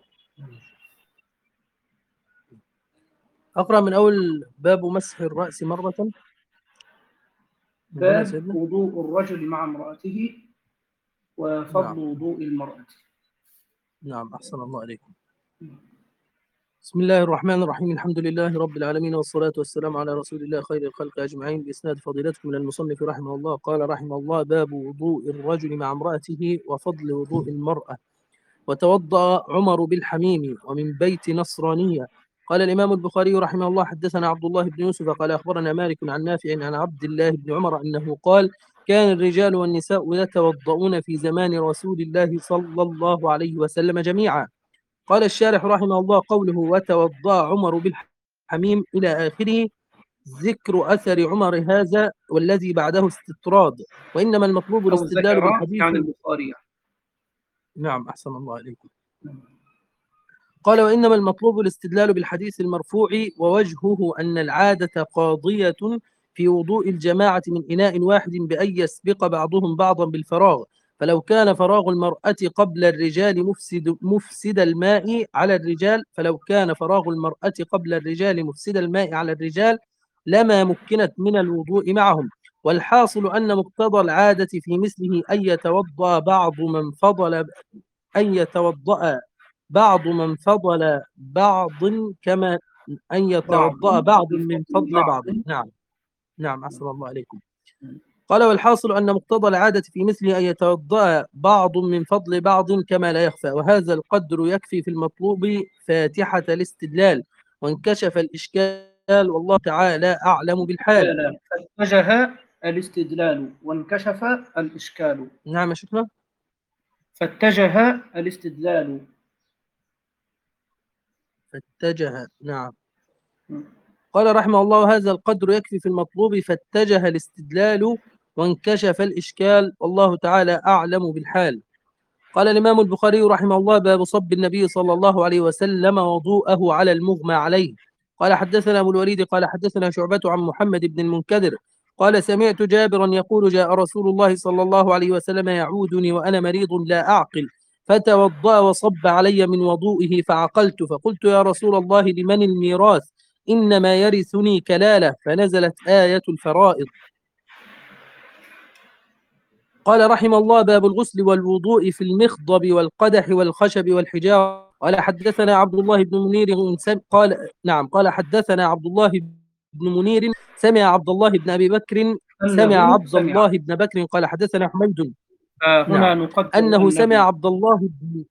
أقرأ من أول: باب مسح الرأس مرة. باب وضوء الرجل مع امرأته وفضل وضوء المرأة. نعم، أحسن الله إليكم. بسم الله الرحمن الرحيم. الحمد لله رب العالمين، والصلاة والسلام على رسول الله خير الخلق أجمعين. بإسناد فضيلتكم من المصنف رحمه الله قال رحمه الله: باب وضوء الرجل مع امرأته وفضل وضوء المرأة. وتوضأ عمر بالحميم ومن بيت نصرانية. قال الإمام البخاري رحمه الله: حدثنا عبد الله بن يوسف قال أخبرنا مالك عن نافع عن عبد الله بن عمر أنه قال: كان الرجال والنساء يتوضؤون في زمان رسول الله صلى الله عليه وسلم جميعا. قال الشارح رحمه الله: قوله وتوضأ عمر بالحميم إلى آخره ذكر أثر عمر هذا، والذي بعده استطراد، وإنما المطلوب الاستدلال بالحديث. يعني البخاري. نعم، أحسن الله عليكم. قال: وإنما المطلوب الاستدلال بالحديث المرفوع، ووجهه أن العادة قاضية في وضوء الجماعة من إناء واحد بأن يسبق بعضهم بعضا بالفراغ، فلو كان فراغ المرأة قبل الرجال مفسد الماء على الرجال مفسد الماء على الرجال لما مكنت من الوضوء معهم. والحاصل أن مقتضى العادة في مثله أن يتوضأ بعض من فضل بعض كما أن يتوضأ بعض من فضل بعض. نعم، أحسن الله عليكم. قال: والحاصل أن مقتضى العادة في مثله أن يتوضأ بعض من فضل بعض كما لا يخفى، وهذا القدر يكفي في المطلوب فاتحة الاستدلال، وانكشف الإشكال، والله تعالى أعلم بالحال. لا، فاتجه الاستدلال وانكشف الإشكال. نعم يا شيخنا، فاتجه الاستدلال. نعم. قال رحمه الله: هذا القدر يكفي في المطلوب فاتجه الاستدلال وانكشف الإشكال، والله تعالى أعلم بالحال. قال الإمام البخاري رحمه الله: باب صب النبي صلى الله عليه وسلم وضوءه على المغمى عليه. قال حدثنا أبو الوليد قال حدثنا شعبة عن محمد بن المنكدر قال: سمعت جابرا يقول: جاء رسول الله صلى الله عليه وسلم يعودني وأنا مريض لا أعقل، فتوضأ وصب علي من وضوئه فعقلت، فقلت: يا رسول الله، لمن الميراث؟ إنما يرثني كلالة. فنزلت آية الفرائض. قال رحم الله: باب الغسل والوضوء في المخضب والقدح والخشب والحجارة. قال حدثنا عبد الله بن منير قال حدثنا عبد الله بن منير سمع عبد الله بن أبي بكر بن بكر قال حدثنا حميد. هنا نقدر أنه سمع عبد الله بن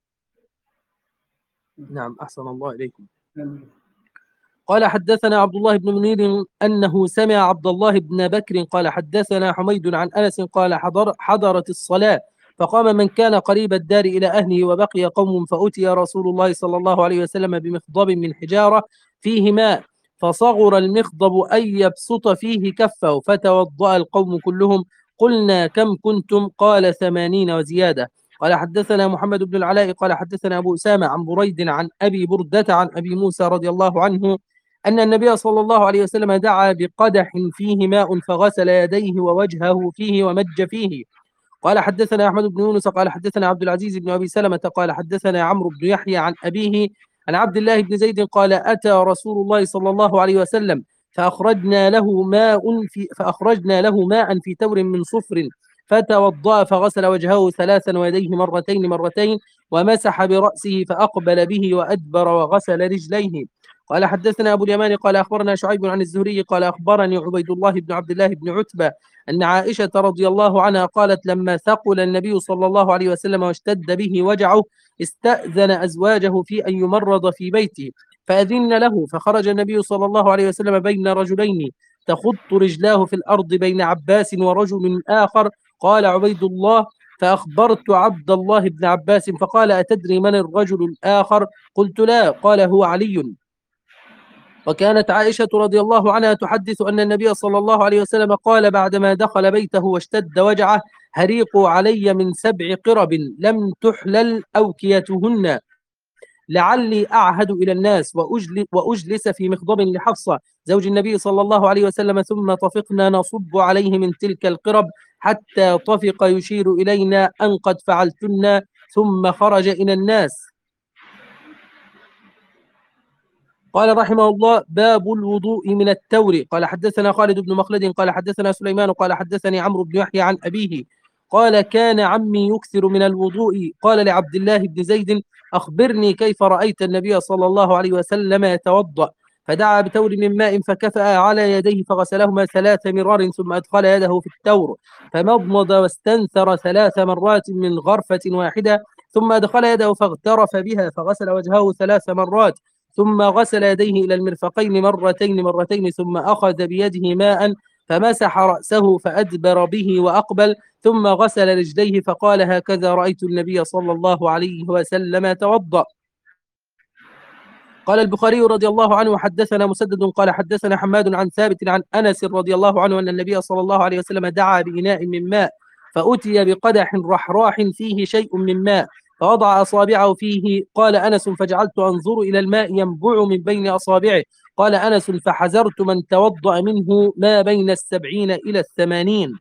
نعم أحسن الله إليكم. قال حدثنا عبد الله بن منير أنه سمع عبد الله بن بكر قال حدثنا حميد عن أنس قال حضرت الصلاة فقام من كان قريب الدار إلى أهله وبقي قوم فأتي رسول الله صلى الله عليه وسلم بمخضب من حجارة فيه ماء فصغر المخضب أن يبسط فيه كفه فتوضأ القوم كلهم. قلنا: كم كنتم؟ قال: 80 وزيادة. قال حدثنا محمد بن العلاء قال حدثنا أبو أسامة عن بريد عن أبي بردة عن أبي موسى رضي الله عنه أن النبي صلى الله عليه وسلم دعا بقدح فيه ماء فغسل يديه ووجهه فيه ومج فيه. قال حدثنا أحمد بن يونس قال حدثنا عبد العزيز بن أبي سلمة قال حدثنا عمرو بن يحيى عن أبيه عن عبد الله بن زيد قال: أتى رسول الله صلى الله عليه وسلم فأخرجنا له ماء في تور من صفر فتوضأ فغسل وجهه 3 ويديه مرتين ومسح برأسه فأقبل به وأدبر وغسل رجليه. قال حدثنا أبو اليمان قال أخبرنا شعيب عن الزهري قال أخبرني عبيد الله بن عبد الله بن عتبة أن عائشة رضي الله عنها قالت: لما ثقل النبي صلى الله عليه وسلم واشتد به وجعه استأذن أزواجه في أن يمرض في بيته فأذن له فخرج النبي صلى الله عليه وسلم بين رجلين تخط رجلاه في الأرض بين عباس ورجل آخر. قال عبيد الله: فأخبرت عبد الله بن عباس فقال: أتدري من الرجل الآخر؟ قلت: لا. قال: هو علي. وكانت عائشة رضي الله عنها تحدث أن النبي صلى الله عليه وسلم قال بعدما دخل بيته واشتد وجعه: هريقوا علي من 7 قرب لم تحلل أوكيتهن لعلي أعهد إلى الناس وأجلس في مخضب لحفصة زوج النبي صلى الله عليه وسلم ثم طفقنا نصب عليه من تلك القرب حتى طفق يشير إلينا أن قد فعلتن ثم خرج إلى الناس. قال رحمه الله: باب الوضوء من التور. قال حدثنا خالد بن مخلد قال حدثنا سليمان قال حدثني عمرو بن يحيى عن أبيه قال: كان عمي يكثر من الوضوء. قال لعبد الله بن زيد: أخبرني كيف رأيت النبي صلى الله عليه وسلم يتوضأ؟ فدعا بتور من ماء فكفأ على يديه فغسلهما 3 مرار ثم أدخل يده في التور فمضمض واستنثر 3 مرات من غرفة واحدة ثم أدخل يده فاغترف بها فغسل وجهه 3 مرات ثم غسل يديه إلى المرفقين مرتين ثم أخذ بيده ماء فمسح رأسه فأدبر به وأقبل ثم غسل رجليه فقال: هكذا رأيت النبي صلى الله عليه وسلم يتوضأ. قال البخاري رضي الله عنه: حدثنا مسدد قال حدثنا حماد عن ثابت عن أنس رضي الله عنه أن النبي صلى الله عليه وسلم دعا بإناء من ماء فأتي بقدح رحراح فيه شيء من ماء فوضع أصابعه فيه. قال أنس: فجعلت أنظر إلى الماء ينبع من بين أصابعه. قال أنس: فحذرت من توضأ منه ما بين 70 إلى 80.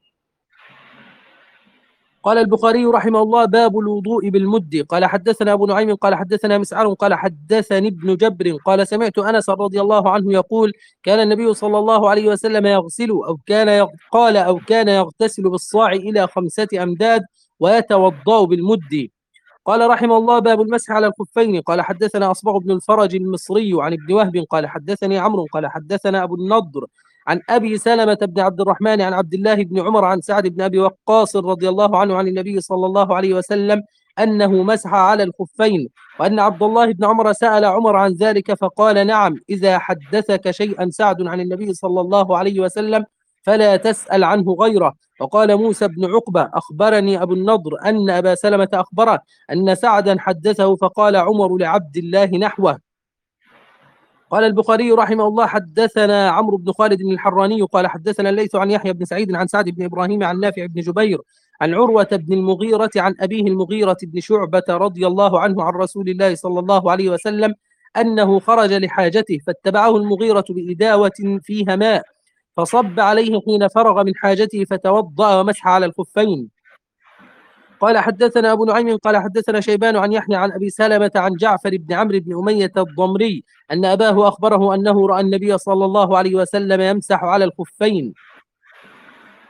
قال البخاري رحمه الله: باب الوضوء بالمد. قال حدثنا أبو نعيم قال حدثنا مسعر قال حدثني ابن جبر قال: سمعت أنس رضي الله عنه يقول: كان النبي صلى الله عليه وسلم يغسل أو كان يغتسل بالصاع إلى 5 أمداد ويتوضأ بالمد. قال رحمه الله: باب المسح على الخفين. قال حدثنا أصبغ بن الفرج المصري عن ابن وهب قال حدثني عمرو قال حدثنا أبو النضر عن أبي سلمة بن عبد الرحمن عن عبد الله بن عمر عن سعد بن أبي وقاص رضي الله عنه عن النبي صلى الله عليه وسلم أنه مسح على الخفين وأن عبد الله بن عمر سأل عمر عن ذلك فقال: نعم، إذا حدثك شيئا سعد عن النبي صلى الله عليه وسلم فلا تسأل عنه غيره. وقال موسى بن عقبة: أخبرني أبو النضر أن أبا سلمة أخبره أن سعدا حدثه فقال عمر لعبد الله نحوه. قال البخاري رحمه الله: حدثنا عمرو بن خالد الحراني قال حدثنا الليث عن يحيى بن سعيد عن سعد بن إبراهيم عن نافع بن جبير عن عروة بن المغيرة عن أبيه المغيرة بن شعبة رضي الله عنه عن رسول الله صلى الله عليه وسلم أنه خرج لحاجته فاتبعه المغيرة بإداوة فيها ماء فصب عليه حين فرغ من حاجته فتوضأ ومسح على الخفين. قال حدثنا أبو نعيم قال حدثنا شيبان عن يحيى عن أبي سلمة عن جعفر بن عمرو بن أمية الضمري أن أباه أخبره أنه رأى النبي صلى الله عليه وسلم يمسح على الخفين.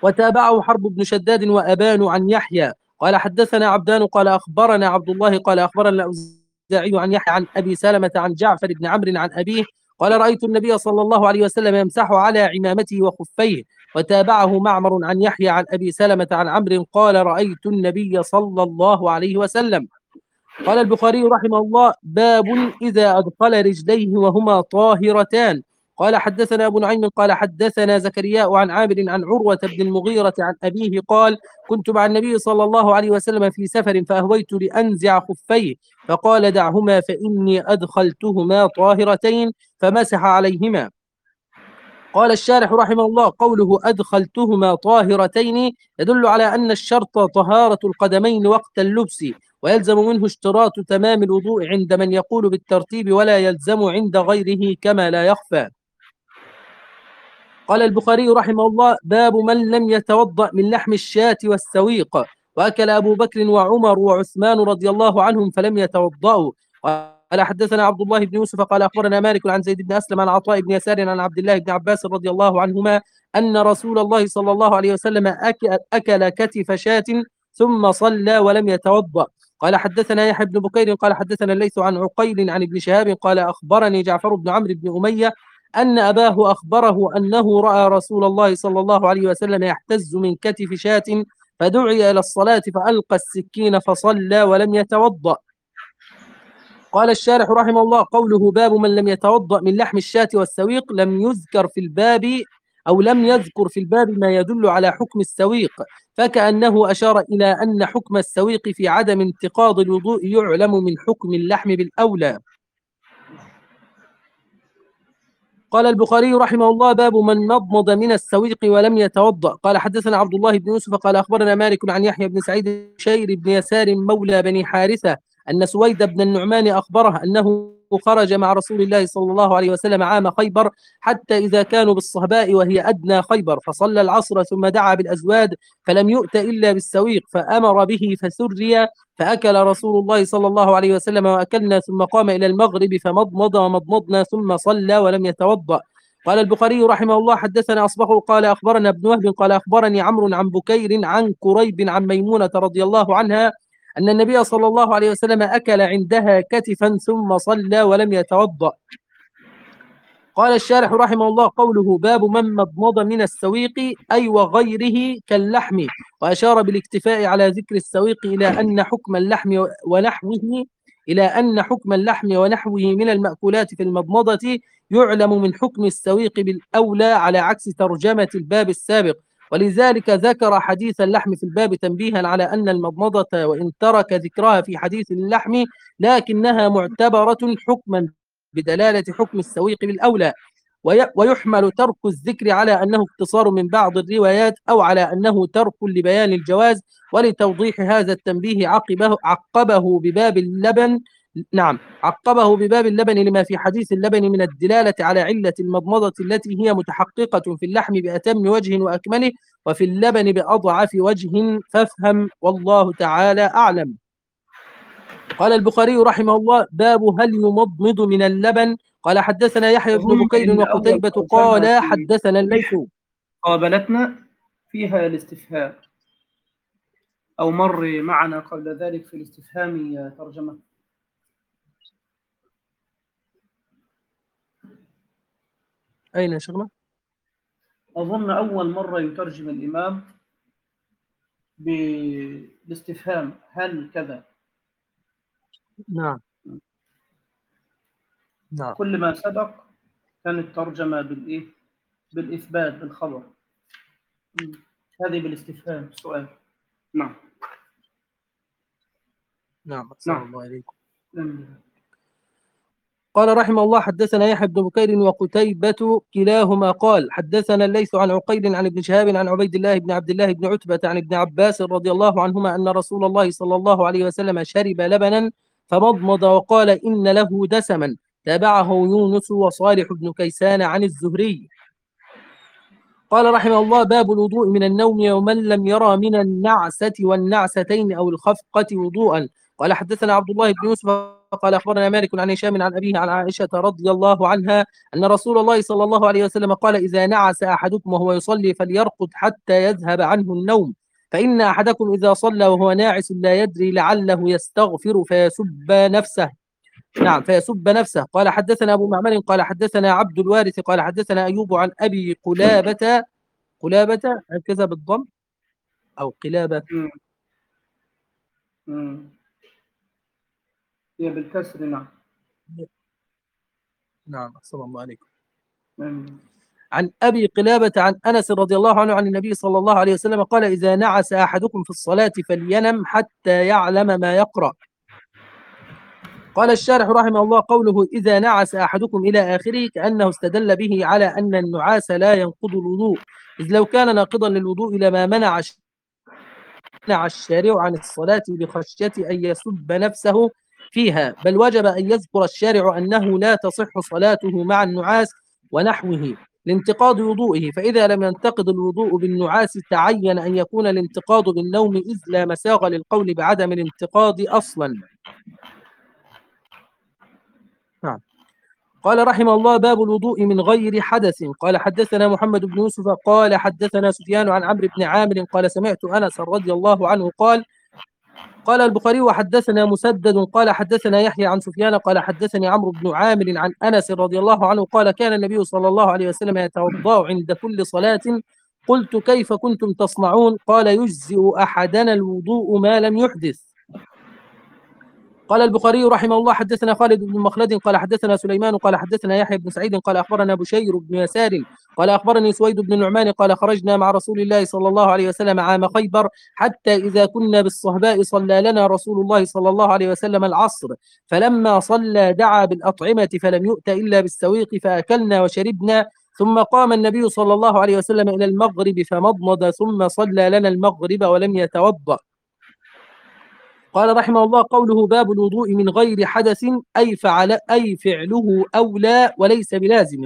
وتابعه حرب بن شداد وأبان عن يحيى قال حدثنا عبدان قال أخبرنا عبد الله قال أخبرنا الأوزاعي عن يحيى عن أبي سلمة عن جعفر بن عمرو عن أبيه قال رأيت النبي صلى الله عليه وسلم يمسح على عمامته وخفيه. وتابعه معمر عن يحيى عن أبي سلمة عن عمرو قال رأيت النبي صلى الله عليه وسلم. قال البخاري رحمه الله باب إذا أدخل رجليه وهما طاهرتان. قال حدثنا أبو نعيم قال حدثنا زكريا عن عامر عن عروة بن المغيرة عن أبيه قال كنت مع النبي صلى الله عليه وسلم في سفر فأهويت لأنزع خفيه فقال دعهما فإني أدخلتهما طاهرتين فمسح عليهما. قال الشارح رحمه الله قوله أدخلتهما طاهرتين يدل على أن الشرط طهارة القدمين وقت اللبس ويلزم منه اشتراط تمام الوضوء عند من يقول بالترتيب ولا يلزم عند غيره كما لا يخفى. قال البخاري رحمه الله باب من لم يتوضأ من لحم الشاة والسويق. وأكل أبو بكر وعمر وعثمان رضي الله عنهم فلم يتوضأوا. قال حدثنا عبد الله بن يوسف قال أخبرنا مالك عن زيد بن أسلم عن عطاء بن يسار عن عبد الله بن عباس رضي الله عنهما أن رسول الله صلى الله عليه وسلم أكل كتف شاة ثم صلى ولم يتوضأ. قال حدثنا يحيى بن بكير قال حدثنا الليث عن عقيل عن ابن شهاب قال أخبرني جعفر بن عمرو بن أمية أن أباه أخبره أنه رأى رسول الله صلى الله عليه وسلم يحتز من كتف شاة فدعي إلى الصلاة فألقى السكين فصلى ولم يتوضأ. قال الشارح رحمه الله قوله باب من لم يتوضأ من لحم الشاة والسويق لم يذكر في الباب ما يدل على حكم السويق فكأنه أشار إلى أن حكم السويق في عدم انتقاض الوضوء يعلم من حكم اللحم بالأولى. قال البخاري رحمه الله باب من مضمض من السويق ولم يتوضأ. قال حدثنا عبد الله بن يوسف قال أخبرنا مالك عن يحيى بن سعيد شير بن يسار مولى بني حارثة أن سويد بن النعمان أخبره أنه خرج مع رسول الله صلى الله عليه وسلم عام خيبر حتى إذا كانوا بالصهباء وهي أدنى خيبر فصلى العصر ثم دعا بالأزواد فلم يؤت إلا بالسويق فأمر به فسري فأكل رسول الله صلى الله عليه وسلم وأكلنا ثم قام إلى المغرب فمضمض ومضمضنا ثم صلى ولم يتوضأ. قال البخاري رحمه الله حدثنا أصبغ قال أخبرنا ابن وهب قال أخبرني عمرو عن بكير عن كريب عن ميمونة رضي الله عنها أن النبي صلى الله عليه وسلم أكل عندها كتفا ثم صلى ولم يتوضأ. قال الشارح رحمه الله قوله باب من مضمض من السويق أي وغيره كاللحم وأشار بالاكتفاء على ذكر السويق إلى أن حكم اللحم ونحوه من المأكولات في المضمضة يعلم من حكم السويق بالأولى على عكس ترجمة الباب السابق ولذلك ذكر حديث اللحم في الباب تنبيها على أن المضمضة وإن ترك ذكرها في حديث اللحم لكنها معتبرة حكما بدلالة حكم السويق بالأولى ويحمل ترك الذكر على أنه اقتصار من بعض الروايات أو على أنه ترك لبيان الجواز. ولتوضيح هذا التنبيه عقبه بباب اللبن لما في حديث اللبن من الدلالة على علة المضمضة التي هي متحققة في اللحم بأتم وجه وأكمله وفي اللبن بأضعف وجه فافهم والله تعالى أعلم. قال البخاري رحمه الله باب هل يمضمض من اللبن. قال حدثنا يحيى بن بكير وقتيبة قال حدثنا الليث. قابلتنا فيها الاستفهام أو مر معنا قبل ذلك في الاستفهام ترجمة. أين يا شيخنا؟ أظن أول مرة يترجم الإمام بالاستفهام هل كذا. نعم. كل ما سبق كانت ترجمة بالإثبات بالخبر. هذه بالاستفهام سؤال. نعم. أحسن الله إليكم. قال رحمه الله حدثنا يحيى بن بكير وقتيبة كلاهما قال حدثنا الليث عن عقيل عن ابن شهاب عن عبيد الله بن عبد الله بن عتبة عن ابن عباس رضي الله عنهما أن رسول الله صلى الله عليه وسلم شرب لبنا فمضمض وقال إن له دسما. تابعه يونس وصالح بن كيسان عن الزهري. قال رحمه الله باب الوضوء من النوم ومن لم يرى من النعسة والنعستين أو الخفقة وضوءا. قال حدثنا عبد الله بن يوسف قال أخبرنا مالك عن هشام عن أبيه عن عائشة رضي الله عنها أن رسول الله صلى الله عليه وسلم قال إذا نعس أحدكم وهو يصلي فليرقد حتى يذهب عنه النوم، فإن أحدكم إذا صلى وهو ناعس لا يدري لعله يستغفر فيسب نفسه. نعم، فيسب نفسه. قال حدثنا أبو معمر قال حدثنا عبد الوارث قال حدثنا أيوب عن أبي قلابة هكذا بالضم أو قلابة؟ هي بالكسر. نعم. نعم، أحسن الله عليكم. عن أبي قلابة عن أنس رضي الله عنه عن النبي صلى الله عليه وسلم قال إذا نعس أحدكم في الصلاة فلينم حتى يعلم ما يقرأ. قال الشارح رحمه الله قوله إذا نعس أحدكم إلى آخره كأنه استدل به على أن النعاس لا ينقض الوضوء، إذ لو كان ناقضا للوضوء لما منع الشارع عن الصلاة بخشية أن يسب نفسه فيها، بل وجب أن يذكر الشارع أنه لا تصح صلاته مع النعاس ونحوه لانتقاض وضوئه، فإذا لم ينتقض الوضوء بالنعاس تعين أن يكون الانتقاض بالنوم، إذ لا مساغ للقول بعدم الانتقاض أصلا. نعم. قال رحمه الله باب الوضوء من غير حدث. قال حدثنا محمد بن يوسف قال حدثنا سفيان عن عمرو بن عامر قال سمعت أنس رضي الله عنه قال البخاري وحدثنا مسدد قال حدثنا يحيى عن سفيان قال حدثني عمرو بن عامر عن أنس رضي الله عنه قال كان النبي صلى الله عليه وسلم يتوضأ عند كل صلاة. قلت كيف كنتم تصنعون؟ قال يجزئ أحدنا الوضوء ما لم يحدث. قال البخاري رحمه الله حدثنا خالد بن مخلد قال حدثنا سليمان قال حدثنا يحيى بن سعيد قال أخبرنا بشير بن يسار قال أخبرني سويد بن النعمان قال خرجنا مع رسول الله صلى الله عليه وسلم عام خيبر حتى إذا كنا بالصهباء صلى لنا رسول الله صلى الله عليه وسلم العصر، فلما صلى دعا بالأطعمة فلم يؤت إلا بالسويق فأكلنا وشربنا، ثم قام النبي صلى الله عليه وسلم إلى المغرب فمضمض ثم صلى لنا المغرب ولم يتوضأ. قال رحمه الله قوله باب الوضوء من غير حدث أي فعله أولى وليس بلازم.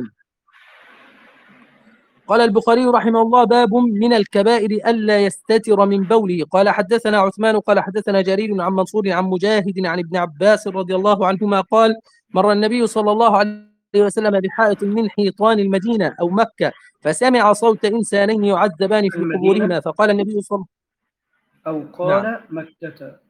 قال البخاري رحمه الله باب من الكبائر ألا يستتر من بوله. قال حدثنا عثمان قال حدثنا جرير عن منصور عن مجاهد عن ابن عباس رضي الله عنهما قال مر النبي صلى الله عليه وسلم بحائط من حيطان المدينة أو مكة فسمع صوت إنسانين يعذبان في قبورهما فقال النبي صلى الله عليه وسلم أو قال مكة.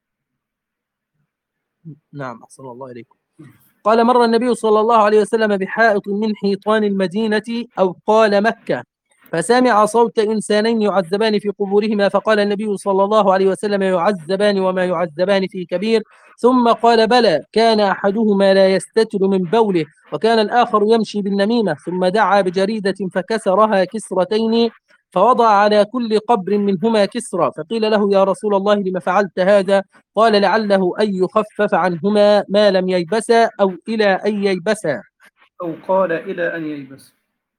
نعم، أحسن الله إليكم. قال مر النبي صلى الله عليه وسلم بحائط من حيطان المدينة أو قال مكة فسمع صوت إنسانين يعذبان في قبورهما فقال النبي صلى الله عليه وسلم يعذبان وما يعذبان في كبير، ثم قال بلى كان أحدهما لا يستتر من بوله وكان الآخر يمشي بالنميمة، ثم دعا بجريدة فكسرها كسرتين فوضع على كل قبر منهما كسرى، فقيل له يا رسول الله لما فعلت هذا؟ قال لعله أن يخفف عنهما ما لم ييبسا أو إلى أن ييبسا. أو قال إلى أن ييبس.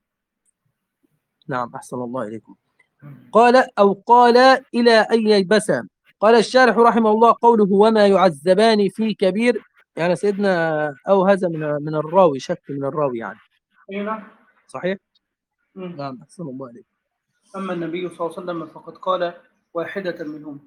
نعم، أحسن الله إليكم. قال أو قال إلى أن ييبسا. قال الشارح رحمه الله قوله وما يعذبان في كبير، يعني سيدنا أو هذا من الراوي، شك من الراوي يعني. نعم. صحيح؟ نعم، أحسن الله إليكم. أما النبي صلى الله عليه وسلم فقد قال واحدة منهم.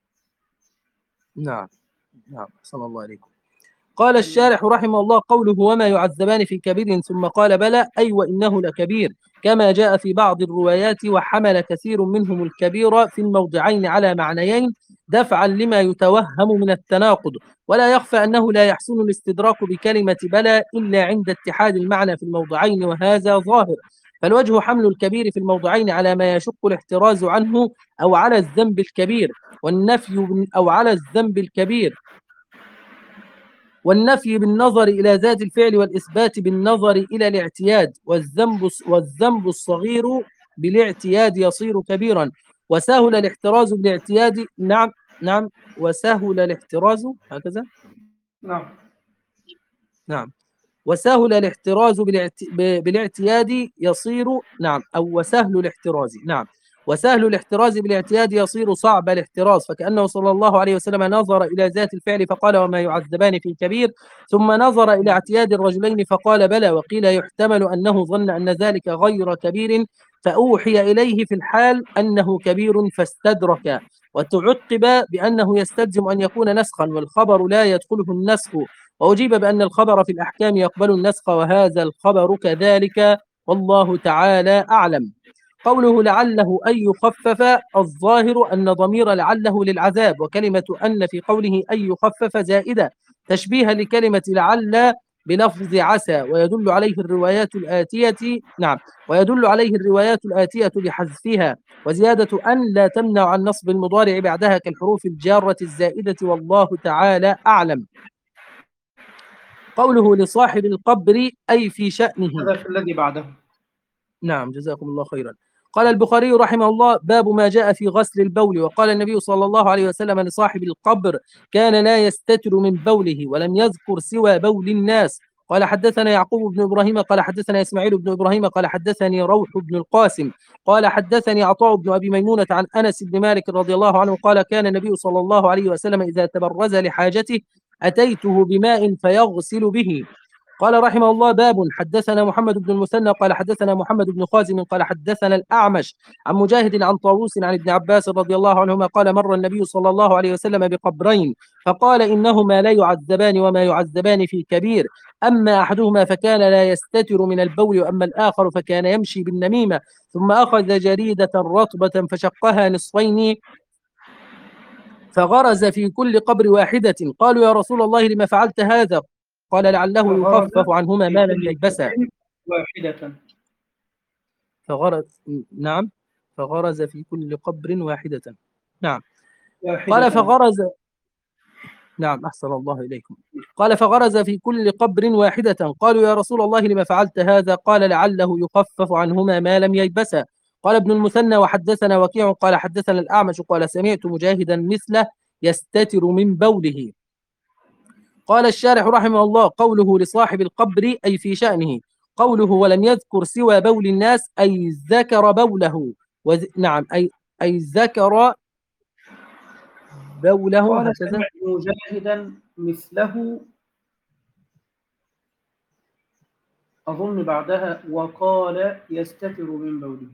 نعم، أحسن الله إليكم. قال الشارح رحمه الله قوله وما يعذبان في كبير ثم قال بلى أي وإنه لكبير كما جاء في بعض الروايات، وحمل كثير منهم الكبير في الموضعين على معنيين دفعا لما يتوهم من التناقض، ولا يخفى أنه لا يحسن الاستدراك بكلمة بلى إلا عند اتحاد المعنى في الموضعين، وهذا ظاهر، فالوجه حمل الكبير في الموضعين على ما يشق الاحتراز عنه أو على الذنب الكبير، والنفي أو على الذنب الكبير، والنفي بالنظر إلى ذات الفعل والإثبات بالنظر إلى الاعتياد، والذنب الصغير بالاعتياد يصير كبيرا، وسهل الاحتراز بالاعتياد. نعم وسهل الاحتراز هكذا. نعم وسهل الاحتراز بالاعتياد يصير أو وسهل الاحتراز. وسهل الاحتراز بالاعتياد يصير صعب الاحتراز، فكأنه صلى الله عليه وسلم نظر إلى ذات الفعل فقال وما يعذبان في كبير، ثم نظر إلى اعتياد الرجلين فقال بلى، وقيل يحتمل أنه ظن أن ذلك غير كبير فأوحي إليه في الحال أنه كبير فاستدرك، وتعقب بأنه يستلزم أن يكون نسخا، والخبر لا يدخله النسخ. وأجيب بأن الخبر في الأحكام يقبل النسخ، وهذا الخبر كذلك، والله تعالى أعلم. قوله لعله أن يخفف، الظاهر أن ضمير لعله للعذاب، وكلمة أن في قوله أن يخفف زائدة تشبيها لكلمة لعل بلفظ عسى، ويدل عليه الروايات الآتية بحذفها، وزيادة أن لا تمنع عن نصب المضارع بعدها كالحروف الجارة الزائدة، والله تعالى أعلم. قوله لصاحب القبر أي في شأنه. هذا في الذي بعده. نعم، جزاكم الله خيرا. قال البخاري رحمه الله: باب ما جاء في غسل البول. وقال النبي صلى الله عليه وسلم لصاحب القبر: كان لا يستتر من بوله، ولم يذكر سوى بول الناس. قال حدثنا يعقوب بن إبراهيم قال حدثنا إسماعيل بن إبراهيم قال حدثني روح بن القاسم قال حدثني عطاء بن أبي ميمونة عن أنس بن مالك رضي الله عنه قال: كان النبي صلى الله عليه وسلم إذا تبرز لحاجته أتيته بماء فيغسل به. قال رحمه الله: باب حدثنا محمد بن المثنى قال حدثنا محمد بن خازم قال حدثنا الأعمش عن مجاهد عن طاووس عن ابن عباس رضي الله عنهما قال: مر النبي صلى الله عليه وسلم بقبرين فقال: إنهما لا يعذبان وما يعذبان في كبير، أما أحدهما فكان لا يستتر من البول، وأما الآخر فكان يمشي بالنميمة، ثم أخذ جريدة رطبة فشقها نصفين فغرز في كل قبر واحدة. قالوا: يا رسول الله لما فعلت هذا؟ قال: لعله فغرز يخفف عنهما في ما لم كل يلبسا. قبر واحدة. نعم، فغرز في كل قبر واحدة. نعم. واحدة. قال فغرز. نعم، أحسن الله إليكم. قال فغرز في كل قبر واحدة. قالوا: يا رسول الله لما فعلت هذا؟ قال: لعله يخفف عنهما ما لم يلبسا. قال ابن المثنى: وحدثنا وكيع قال حدثنا الأعمش قال: سمعت مجاهدا مثله يستتر من بوله. قال الشارح رحمه الله: قوله لصاحب القبر أي في شأنه. قوله ولم يذكر سوى بول الناس أي ذكر بوله. نعم، أي ذكر بوله، قال: هكذا. سمعت مجاهدا مثله، أظن بعدها وقال يستتر من بوله.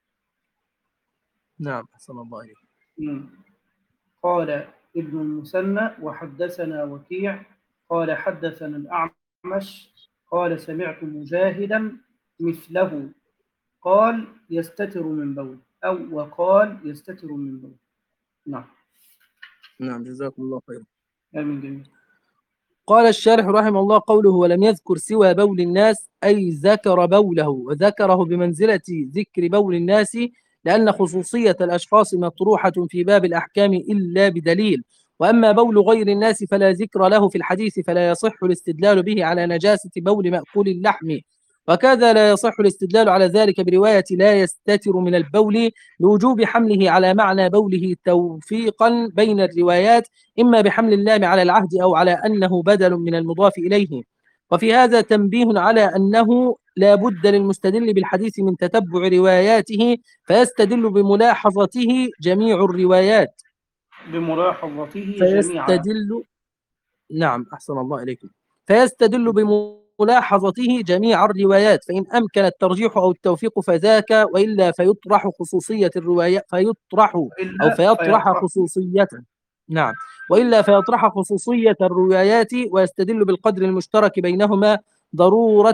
نعم، أحسن الله إليك. قال ابن المثنى: وحدثنا وكيع قال حدثنا الأعمش قال سمعت مجاهدا مثله قال يستتر من بول، أو وقال يستتر من بول. نعم. نعم، جزاكم الله خيرا. آمين جميل. قال الشارح رحمه الله: قوله ولم يذكر سوى بول الناس أي ذكر بوله، وذكره بمنزلة ذكر بول الناس، لأن خصوصية الأشخاص مطروحة في باب الأحكام إلا بدليل، وأما بول غير الناس فلا ذكر له في الحديث، فلا يصح الاستدلال به على نجاسة بول مأكول اللحم، وكذا لا يصح الاستدلال على ذلك برواية لا يستتر من البول لوجوب حمله على معنى بوله توفيقا بين الروايات، إما بحمل اللام على العهد أو على أنه بدل من المضاف إليه. وفي هذا تنبيه على أنه لا بد للمستدل بالحديث من تتبع رواياته، فيستدل بملاحظته جميع الروايات. بملاحظته جميعا. نعم، أحسن الله إليكم. فيستدل بملاحظته جميع الروايات، فإن أمكن الترجيح أو التوفيق فذاك، وإلا فيطرح خصوصية الروايات فيطرح خصوصيته. نعم، وإلا فيطرح خصوصية الروايات، ويستدل بالقدر المشترك بينهما ضرورة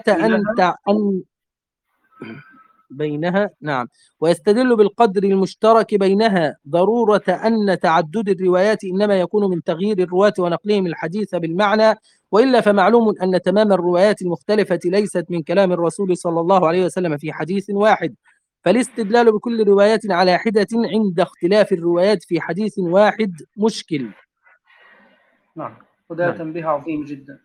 نعم، ويستدل بالقدر المشترك بينها ضرورة أن تعدد الروايات إنما يكون من تغيير الرواة ونقلهم الحديث بالمعنى، وإلا فمعلوم أن تمام الروايات المختلفة ليست من كلام الرسول صلى الله عليه وسلم في حديث واحد، فالاستدلال بكل روايات على حدة عند اختلاف الروايات في حديث واحد مشكل. نعم، وده تنبيه عظيم جدا.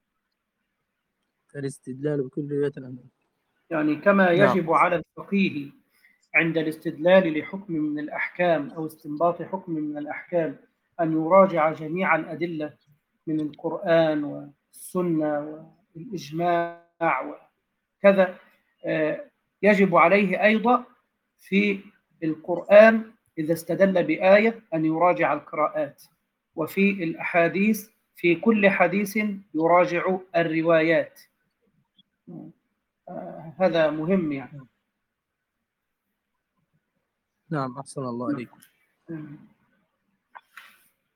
الاستدلال بكل روايات يعني كما يجب على الفقيه عند الاستدلال لحكم من الأحكام أو استنباط حكم من الأحكام أن يراجع جميع الأدلة من القرآن والسنة والإجماع وكذا، يجب عليه أيضا في القرآن إذا استدل بآية أن يراجع القراءات، وفي الأحاديث في كل حديث يراجع الروايات. هذا مهم يعني. نعم، أحسن الله عليكم.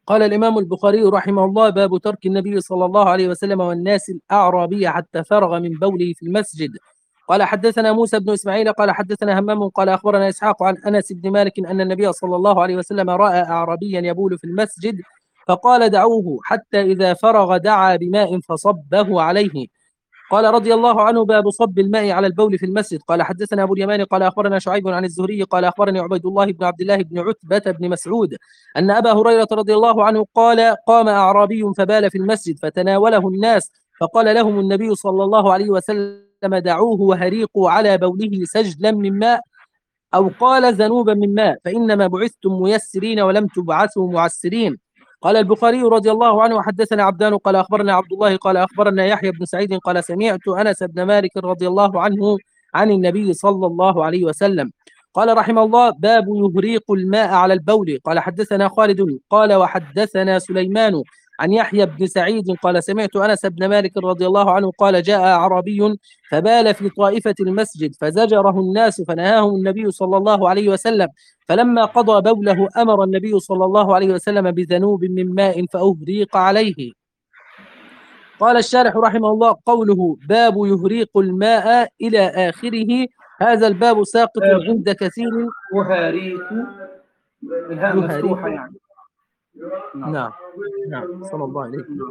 قال الإمام البخاري رحمه الله: باب ترك النبي صلى الله عليه وسلم والناس الأعرابية حتى فرغ من بوله في المسجد. قال حدثنا موسى بن إسماعيل قال حدثنا همام قال أخبرنا إسحاق عن أنس بن مالك أن النبي صلى الله عليه وسلم رأى أعرابيا يبول في المسجد فقال: دعوه، حتى إذا فرغ دعا بماء فصبه عليه. قال رضي الله عنه: باب صب الماء على البول في المسجد. قال حدثنا أبو اليمان قال أخبرنا شعيب عن الزهري قال أخبرني عبيد الله بن عبد الله بن عتبة بن مسعود أن أبا هريرة رضي الله عنه قال: قام أعرابي فبال في المسجد فتناوله الناس فقال لهم النبي صلى الله عليه وسلم: دعوه وهريقوا على بوله سجلا من ماء، أو قال ذنوبا من ماء، فإنما بعثتم ميسرين ولم تبعثوا معسرين. قال البخاري رضي الله عنه: وحدثنا عبدان قال أخبرنا عبد الله قال أخبرنا يحيى بن سعيد قال سمعت أنس بن مالك رضي الله عنه عن النبي صلى الله عليه وسلم. قال رحمه الله: باب يهريق الماء على البول. قال حدثنا خالد قال وحدثنا سليمان عن يحيى بن سعيد قال سمعت أنس بن مالك رضي الله عنه قال: جاء أعرابي فبال في طائفة المسجد فزجره الناس فنهاهم النبي صلى الله عليه وسلم، فلما قضى بوله أمر النبي صلى الله عليه وسلم بذنوب من ماء فأهريق عليه. قال الشارح رحمه الله: قوله باب يهريق الماء إلى آخره، هذا الباب ساقط عند كثير. يهاريق، الهاء مفتوحة يعني. نعم صلى الله عليه وسلم.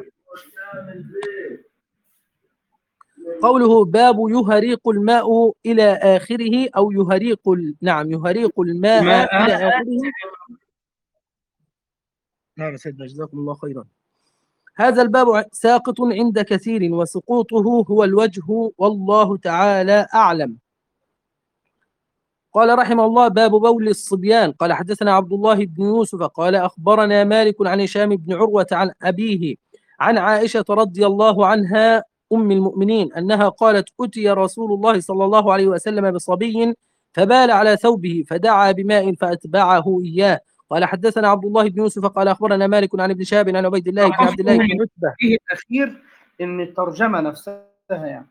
قوله باب يهريق الماء إلى آخره أو يهريق يهريق الماء إلى آخره. نعم سيدنا جزاكم الله خيرا. هذا الباب ساقط عند كثير وسقوطه هو الوجه والله تعالى أعلم. قال رحمه الله: باب بول الصبيان. قال حدثنا عبد الله بن يوسف قال أخبرنا مالك عن هشام بن عروة عن أبيه عن عائشة رضي الله عنها أم المؤمنين أنها قالت: أتي رسول الله صلى الله عليه وسلم بصبي فبال على ثوبه فدعا بماء فأتبعه إياه. قال حدثنا عبد الله بن يوسف قال أخبرنا مالك عن ابن شهاب عن عبيد الله بن عبد الله بن عتبة. فيه الأخير إن الترجمة نفسها يعني،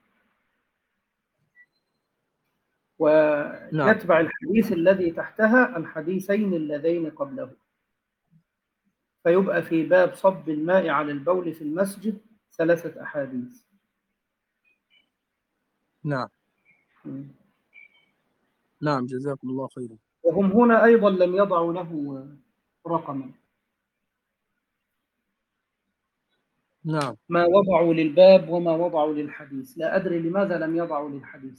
ويتبع الحديث الذي تحتها الحديثين اللذين قبله، فيبقى في باب صب الماء على البول في المسجد 3 أحاديث. نعم جزاكم الله خيرا. وهم هنا أيضا لم يضعوا له رقما. نعم. ما وضعوا للباب وما وضعوا للحديث، لا أدري لماذا لم يضعوا للحديث.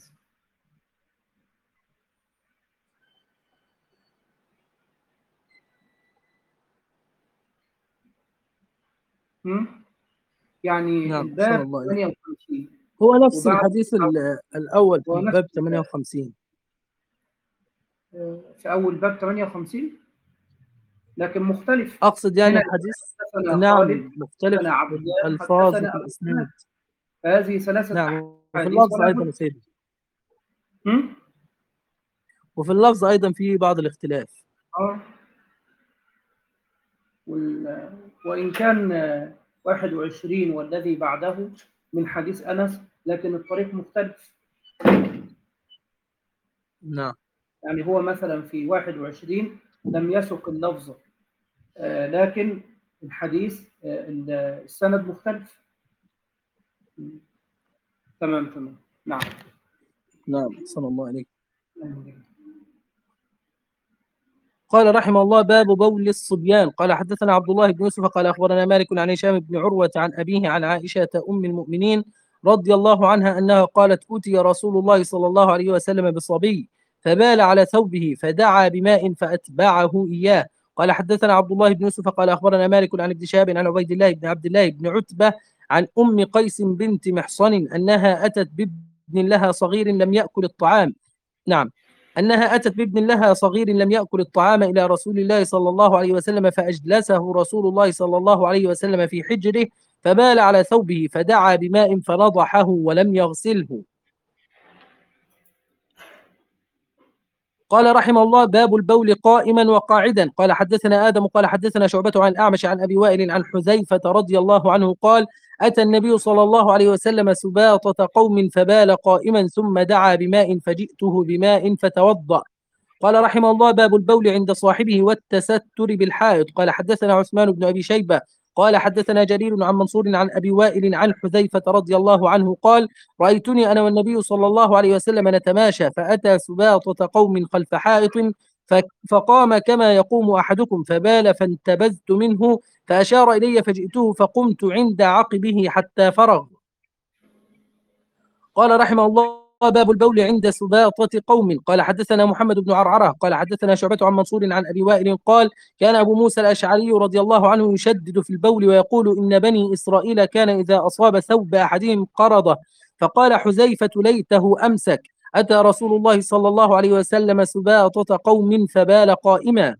يعني نعم. الباب 58 هو نفس الحديث الأول في باب 58. في أول باب 58 لكن مختلف. أقصد يعني الحديث نعم مختلف الألفاظ في الإسناد. هذه 3 نعم. وفي اللفظ أيضا سيدي. وفي اللفظ أيضا في بعض الاختلاف. وإن كان 21 والذي بعده من حديث أنس لكن الطريق مختلف. نعم. يعني هو مثلا في 21 لم يسق اللفظ، لكن الحديث السند مختلف. تمام. نعم. صلى الله عليه. قال رحمه الله: باب بول الصبيان. قال حدثنا عبد الله بن يوسف قال أخبرنا مالك عن هشام بن عروة عن أبيه عن عائشة أم المؤمنين رضي الله عنها أنها قالت: أتي رسول الله صلى الله عليه وسلم بصبي فبال على ثوبه فدعا بماء فأتبعه إياه. قال حدثنا عبد الله بن يوسف قال أخبرنا مالك عن ابن شهاب عن عبيد الله بن عبد الله بن عتبة عن أم قيس بنت محصن أنها أتت بابن لها صغير لم يأكل الطعام. أنها أتت بابن لها صغير لم يأكل الطعام إلى رسول الله صلى الله عليه وسلم فأجلسه رسول الله صلى الله عليه وسلم في حجره فبال على ثوبه فدعا بماء فنضحه ولم يغسله. قال رحمه الله: باب البول قائما وقاعدا. قال حدثنا آدم قال حدثنا شعبة عن الأعمش عن أبي وائل عن حذيفة رضي الله عنه قال: أتى النبي صلى الله عليه وسلم سباطة قوم فبال قائما ثم دعا بماء فجئته بماء فتوضأ. قال رحمه الله: باب البول عند صاحبه والتستر بالحائط. قال حدثنا عثمان بن أبي شيبة قال حدثنا جرير عن منصور عن أبي وائل عن حذيفة رضي الله عنه قال: رأيتني أنا والنبي صلى الله عليه وسلم نتماشى، فأتى سباطة قوم خلف حائط فقام كما يقوم أحدكم فبال، فانتبذت منه فأشار إلي فجئته فقمت عند عقبه حتى فرغ. قال رحمه الله: باب البول عند سباطة قوم. قال حدثنا محمد بن عرعرة قال حدثنا شعبة عن منصور عن أبي وائل قال: كان أبو موسى الأشعري رضي الله عنه يشدد في البول ويقول: إن بني إسرائيل كان إذا أصاب ثوب أحدهم قرضه، فقال حذيفة: ليته أمسك. أتى رسول الله صلى الله عليه وسلم سباطة قوم فبال قائما.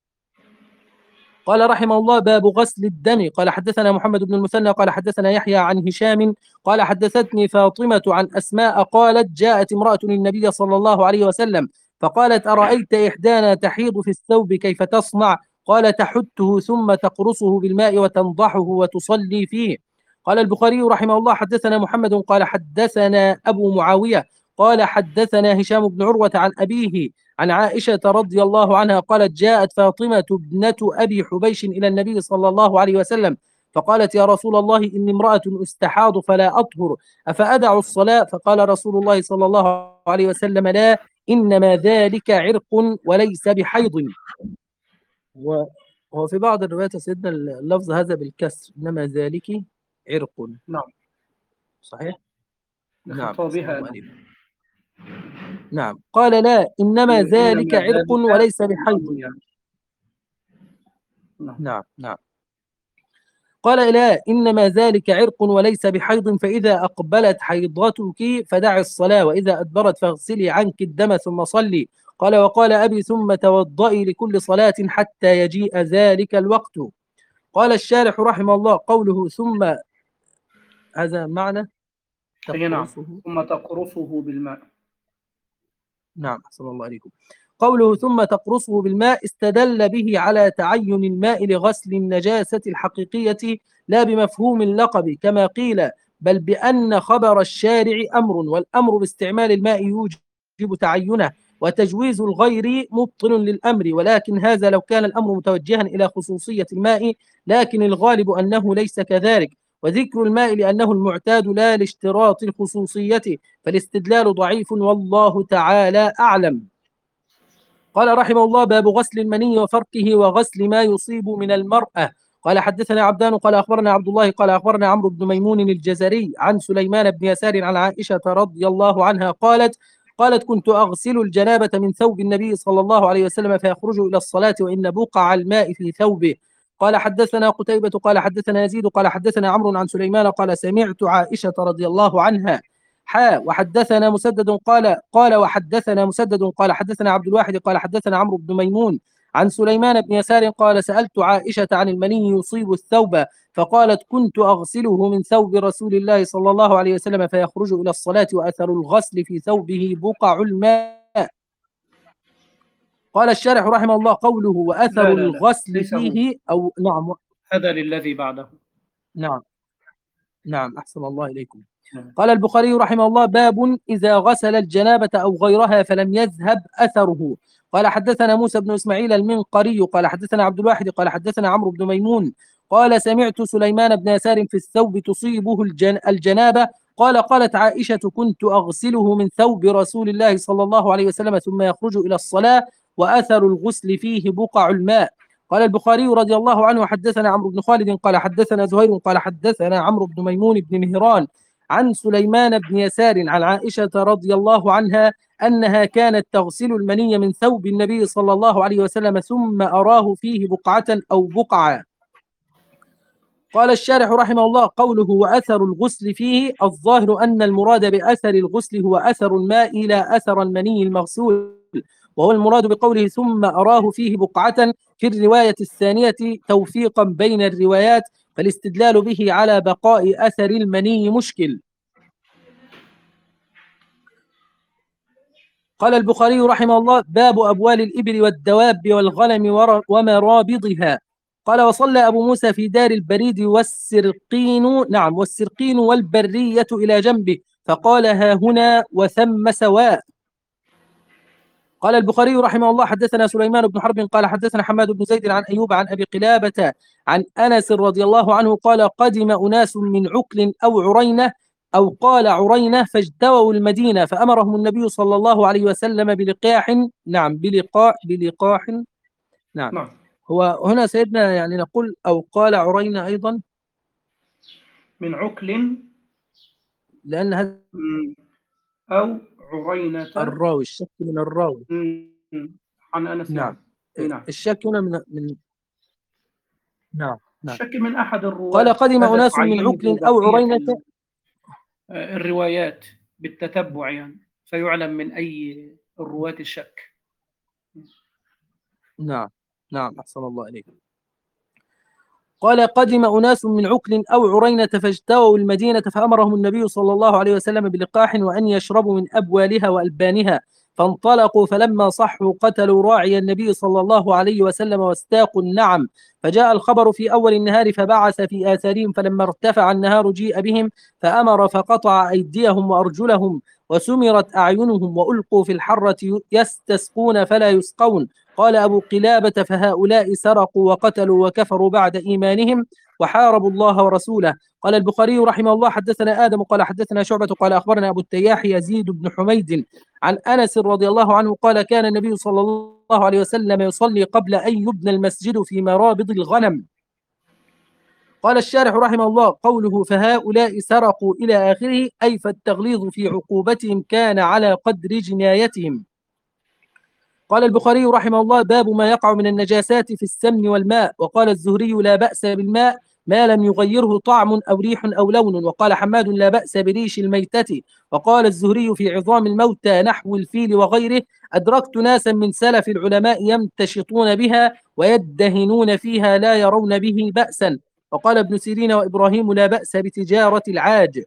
قال رحمه الله: باب غسل الدم. قال حدثنا محمد بن المثنى قال حدثنا يحيى عن هشام قال حدثتني فاطمة عن أسماء قالت: جاءت امرأة للنبي صلى الله عليه وسلم فقالت: أرأيت إحدانا تحيض في الثوب كيف تصنع؟ قال: تحته ثم تقرصه بالماء وتنضحه وتصلي فيه. قال البخاري رحمه الله: حدثنا محمد قال حدثنا أبو معاوية قال حدثنا هشام بن عروة عن أبيه عن عائشة رضي الله عنها قالت: جاءت فاطمة ابنة أبي حبيش إلى النبي صلى الله عليه وسلم فقالت: يا رسول الله، إني امرأة استحاض فلا أطهر، أفأدع الصلاة؟ فقال رسول الله صلى الله عليه وسلم: لا، إنما ذلك عرق وليس بحيض. وفي بعض الروايات سيدنا اللفظ هذا بالكسر: إنما ذلك عرق. نعم صحيح؟ نعم نعم. قال: لا، إنما ذلك عرق وليس بحيض. نعم. قال: لا، إنما ذلك عرق وليس بحيض، فإذا أقبلت حيضتك فدع الصلاة، وإذا أدبرت فاغسلي عنك الدم ثم صلي. قال: وقال أبي: ثم توضئي لكل صلاة حتى يجيء ذلك الوقت. قال الشارح رحمه الله: قوله ثم هذا معنى تقرصه. ثم تقرصه بالماء. نعم، أحسن الله عليكم. قوله ثم تقرصه بالماء استدل به على تعين الماء لغسل النجاسة الحقيقية لا بمفهوم اللقب كما قيل، بل بأن خبر الشارع أمر، والأمر باستعمال الماء يوجب تعينه، وتجويز الغير مبطل للأمر، ولكن هذا لو كان الأمر متوجها إلى خصوصية الماء، لكن الغالب أنه ليس كذلك، وذكر الماء لأنه المعتاد لا لاشتراط الخصوصية، فالاستدلال ضعيف والله تعالى أعلم. قال رحمه الله: باب غسل المني وفركه وغسل ما يصيب من المرأة. قال حدثنا عبدان قال أخبرنا عبد الله قال أخبرنا عمرو بن ميمون الجزري عن سليمان بن يسار عن عائشة رضي الله عنها قالت: كنت أغسل الجنابة من ثوب النبي صلى الله عليه وسلم فيخرج إلى الصلاة وإن بقع الماء في ثوبه. قال حدثنا قتيبة قال حدثنا يزيد قال حدثنا عمرو عن سليمان قال: سمعت عائشة رضي الله عنها وحدثنا مسدد قال وحدثنا مسدد قال حدثنا عبد الواحد قال حدثنا عمرو بن ميمون عن سليمان بن يسار قال: سألت عائشة عن المني يصيب الثوب فقالت: كنت أغسله من ثوب رسول الله صلى الله عليه وسلم فيخرج إلى الصلاة وأثر الغسل في ثوبه بقع الماء. قال الشارح رحمه الله: قوله وأثر الغسل فيه أو نعم هذا للذي بعده. نعم أحسن الله إليكم. قال البخاري رحمه الله: باب إذا غسل الجنابة أو غيرها فلم يذهب أثره. قال حدثنا موسى بن إسماعيل المنقري قال حدثنا عبد الواحد قال حدثنا عمرو بن ميمون قال: سمعت سليمان بن يسار في الثوب تصيبه الجنابة قالت عائشة: كنت أغسله من ثوب رسول الله صلى الله عليه وسلم ثم يخرج إلى الصلاة وأثر الغسل فيه بقع الماء. قال البخاري رضي الله عنه: حدثنا عمرو بن خالد قال حدثنا زهير قال حدثنا عمرو بن ميمون بن مهران عن سليمان بن يسار عن عائشة رضي الله عنها أنها كانت تغسل المني من ثوب النبي صلى الله عليه وسلم ثم أراه فيه بقعة أو بقعة. قال الشارح رحمه الله: قوله وأثر الغسل فيه الظاهر أن المراد بأثر الغسل هو أثر الماء لا أثر المني المغسول، وهو المراد بقوله ثم أراه فيه بقعة في الرواية الثانية توفيقا بين الروايات، فالاستدلال به على بقاء أثر المني مشكل. قال البخاري رحمه الله: باب أبوال الإبل والدواب والغنم ومرابضها. قال: وصلى أبو موسى في دار البريد والسرقين والبرية إلى جنبه، فقال: ها هنا وثم سواء. قال البخاري رحمه الله حدثنا سليمان بن حرب قال حدثنا حماد بن زيد عن أيوب عن أبي قلابة عن أنس رضي الله عنه قال قدم أناس من عكل أو عرينة أو قال عرينة فاجتووا المدينة فأمرهم النبي صلى الله عليه وسلم بلقاح نعم بلقاح نعم. نعم. هو هنا سيدنا يعني نقول أو قال عرينة أيضا من عكل لأن هذا أو عرينة الراوي الشك من الراوي عن أنس. نعم. نعم. الشك هنا من نعم. الشك من أحد الرواة. قال قدم أناس من عكل أو عرينة الروايات بالتتبع يعني فيعلم من أي الرواة الشك. نعم نعم أحسن الله إليك. قال قدم أناس من عكل أو عرينة فاجتووا المدينة فأمرهم النبي صلى الله عليه وسلم بلقاح وأن يشربوا من أبوالها وألبانها فانطلقوا فلما صحوا قتلوا راعي النبي صلى الله عليه وسلم واستاقوا النعم فجاء الخبر في أول النهار فبعث في آثارهم فلما ارتفع النهار جيء بهم فأمر فقطع أيديهم وأرجلهم وسمرت أعينهم وألقوا في الحرة يستسقون فلا يسقون. قال أبو قلابة فهؤلاء سرقوا وقتلوا وكفروا بعد إيمانهم وحاربوا الله ورسوله. قال البخاري رحمه الله حدثنا آدم قال حدثنا شعبة قال أخبرنا أبو التياح يزيد بن حميد عن أنس رضي الله عنه قال كان النبي صلى الله عليه وسلم يصلي قبل أن يبنى المسجد في مرابض الغنم. قال الشارح رحمه الله قوله فهؤلاء سرقوا إلى آخره أي فالتغليظ في عقوبتهم كان على قدر جنايتهم. قال البخاري رحمه الله باب ما يقع من النجاسات في السمن والماء. وقال الزهري لا بأس بالماء ما لم يغيره طعم أو ريح أو لون. وقال حماد لا بأس بريش الميتة. وقال الزهري في عظام الموتى نحو الفيل وغيره أدركت ناسا من سلف العلماء يمتشطون بها ويدهنون فيها لا يرون به بأسا. وقال ابن سيرين وإبراهيم لا بأس بتجارة العاج.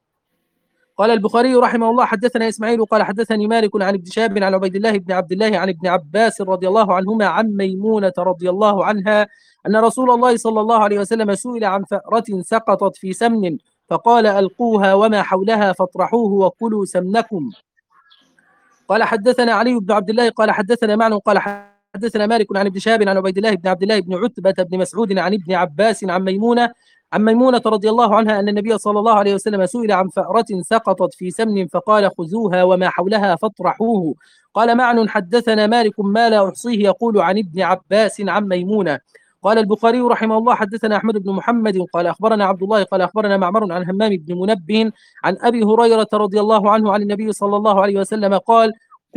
قال البخاري رحمه الله حدثنا إسماعيل قال حدثني مالك عن ابن شهاب عن عبيد الله بن عبد الله عن ابن عباس رضي الله عنهما عن ميمونة رضي الله عنها أن رسول الله صلى الله عليه وسلم سئل عن فأرة سقطت في سمن فقال ألقوها وما حولها فاطرحوه وكلوا سمنكم. قال حدثنا علي بن عبد الله قال حدثنا معن قال حدثنا مالك عن ابن شهاب عن عبيد الله بن عبد الله بن عتبة بن مسعود عن ابن عباس عن ميمونة رضي الله عنها أن النبي صلى الله عليه وسلم سئل عن فأرة سقطت في سمن فقال خذوها وما حولها فاطرحوه. قال معن حدثنا مالك ما لا أحصيه يقول عن ابن عباس عن ميمونة. قال البخاري رحمه الله حدثنا أحمد بن محمد قال أخبرنا عبد الله قال أخبرنا معمر عن همام بن منبه عن أبي هريرة رضي الله عنه عن النبي صلى الله عليه وسلم قال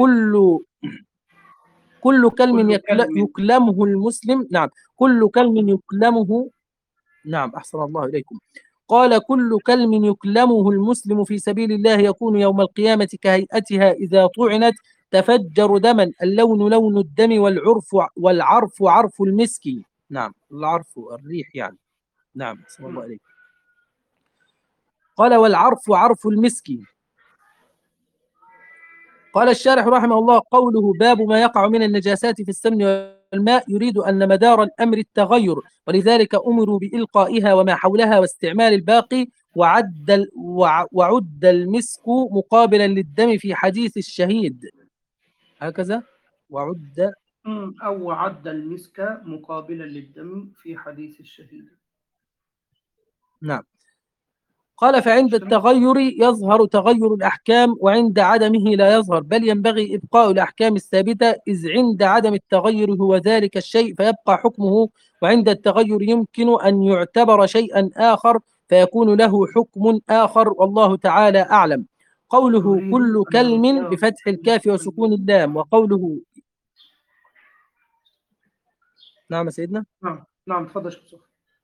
كل كلم يكلمه المسلم نعم كل كلم يكلمه نعم أحسن الله إليكم. قال كل كلم يكلمه المسلم في سبيل الله يكون يوم القيامة كهيئتها إذا طعنت تفجر دما اللون لون الدم والعرف عرف المسك. نعم العرف الريح يعني. نعم أحسن الله إليكم. قال والعرف عرف المسك. قال الشارح رحمه الله قوله باب ما يقع من النجاسات في السمن والماء يريد أن مدار الأمر التغير ولذلك أمروا بإلقائها وما حولها واستعمال الباقي وعد المسك مقابلا للدم في حديث الشهيد هكذا وعد المسك مقابلا للدم في حديث الشهيد. نعم. قال فعند التغير يظهر تغير الأحكام وعند عدمه لا يظهر بل ينبغي إبقاء الأحكام الثابتة إذ عند عدم التغير هو ذلك الشيء فيبقى حكمه وعند التغير يمكن أن يعتبر شيئا آخر فيكون له حكم آخر والله تعالى أعلم. قوله كل كلم بفتح الكاف وسكون اللام وقوله نعم سيدنا نعم تفضل شيخ.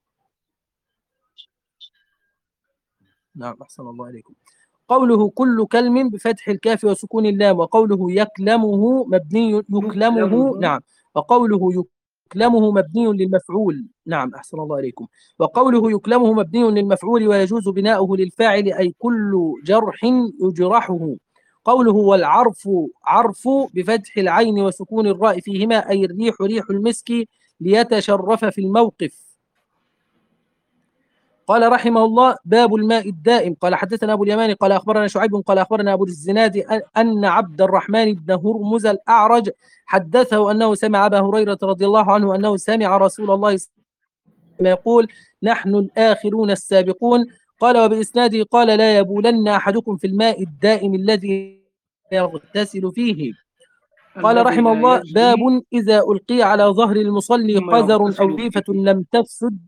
نعم أحسن الله عليكم. قوله كل كلم بفتح الكاف وسكون اللام وقوله يكلمه مبني يكلمه نعم وقوله يكلمه مبني للمفعول. نعم أحسن الله عليكم. وقوله يكلمه مبني للمفعول ويجوز بناؤه للفاعل أي كل جرح يجرحه. قوله والعرف عرف بفتح العين وسكون الراء فيهما أي الريح ريح المسك ليتشرف في الموقف. قال رحمه الله: باب الماء الدائم. قال حدثنا أبو اليماني قال أخبرنا شعيب قال أخبرنا أبو الزناد أن عبد الرحمن بن هرمز الأعرج حدثه أنه سمع أبا هريرة رضي الله عنه أنه سمع رسول الله صلى الله عليه وسلم يقول: نحن الآخرون السابقون. قال وبإسناده قال: لا يبولن أحدكم في الماء الدائم الذي يغتسل فيه. قال الذي رحمه لا الله: باب يجري إذا ألقي على ظهر المصلي ثم قذر أو يغتسل جيفة فيه. لم تفسد.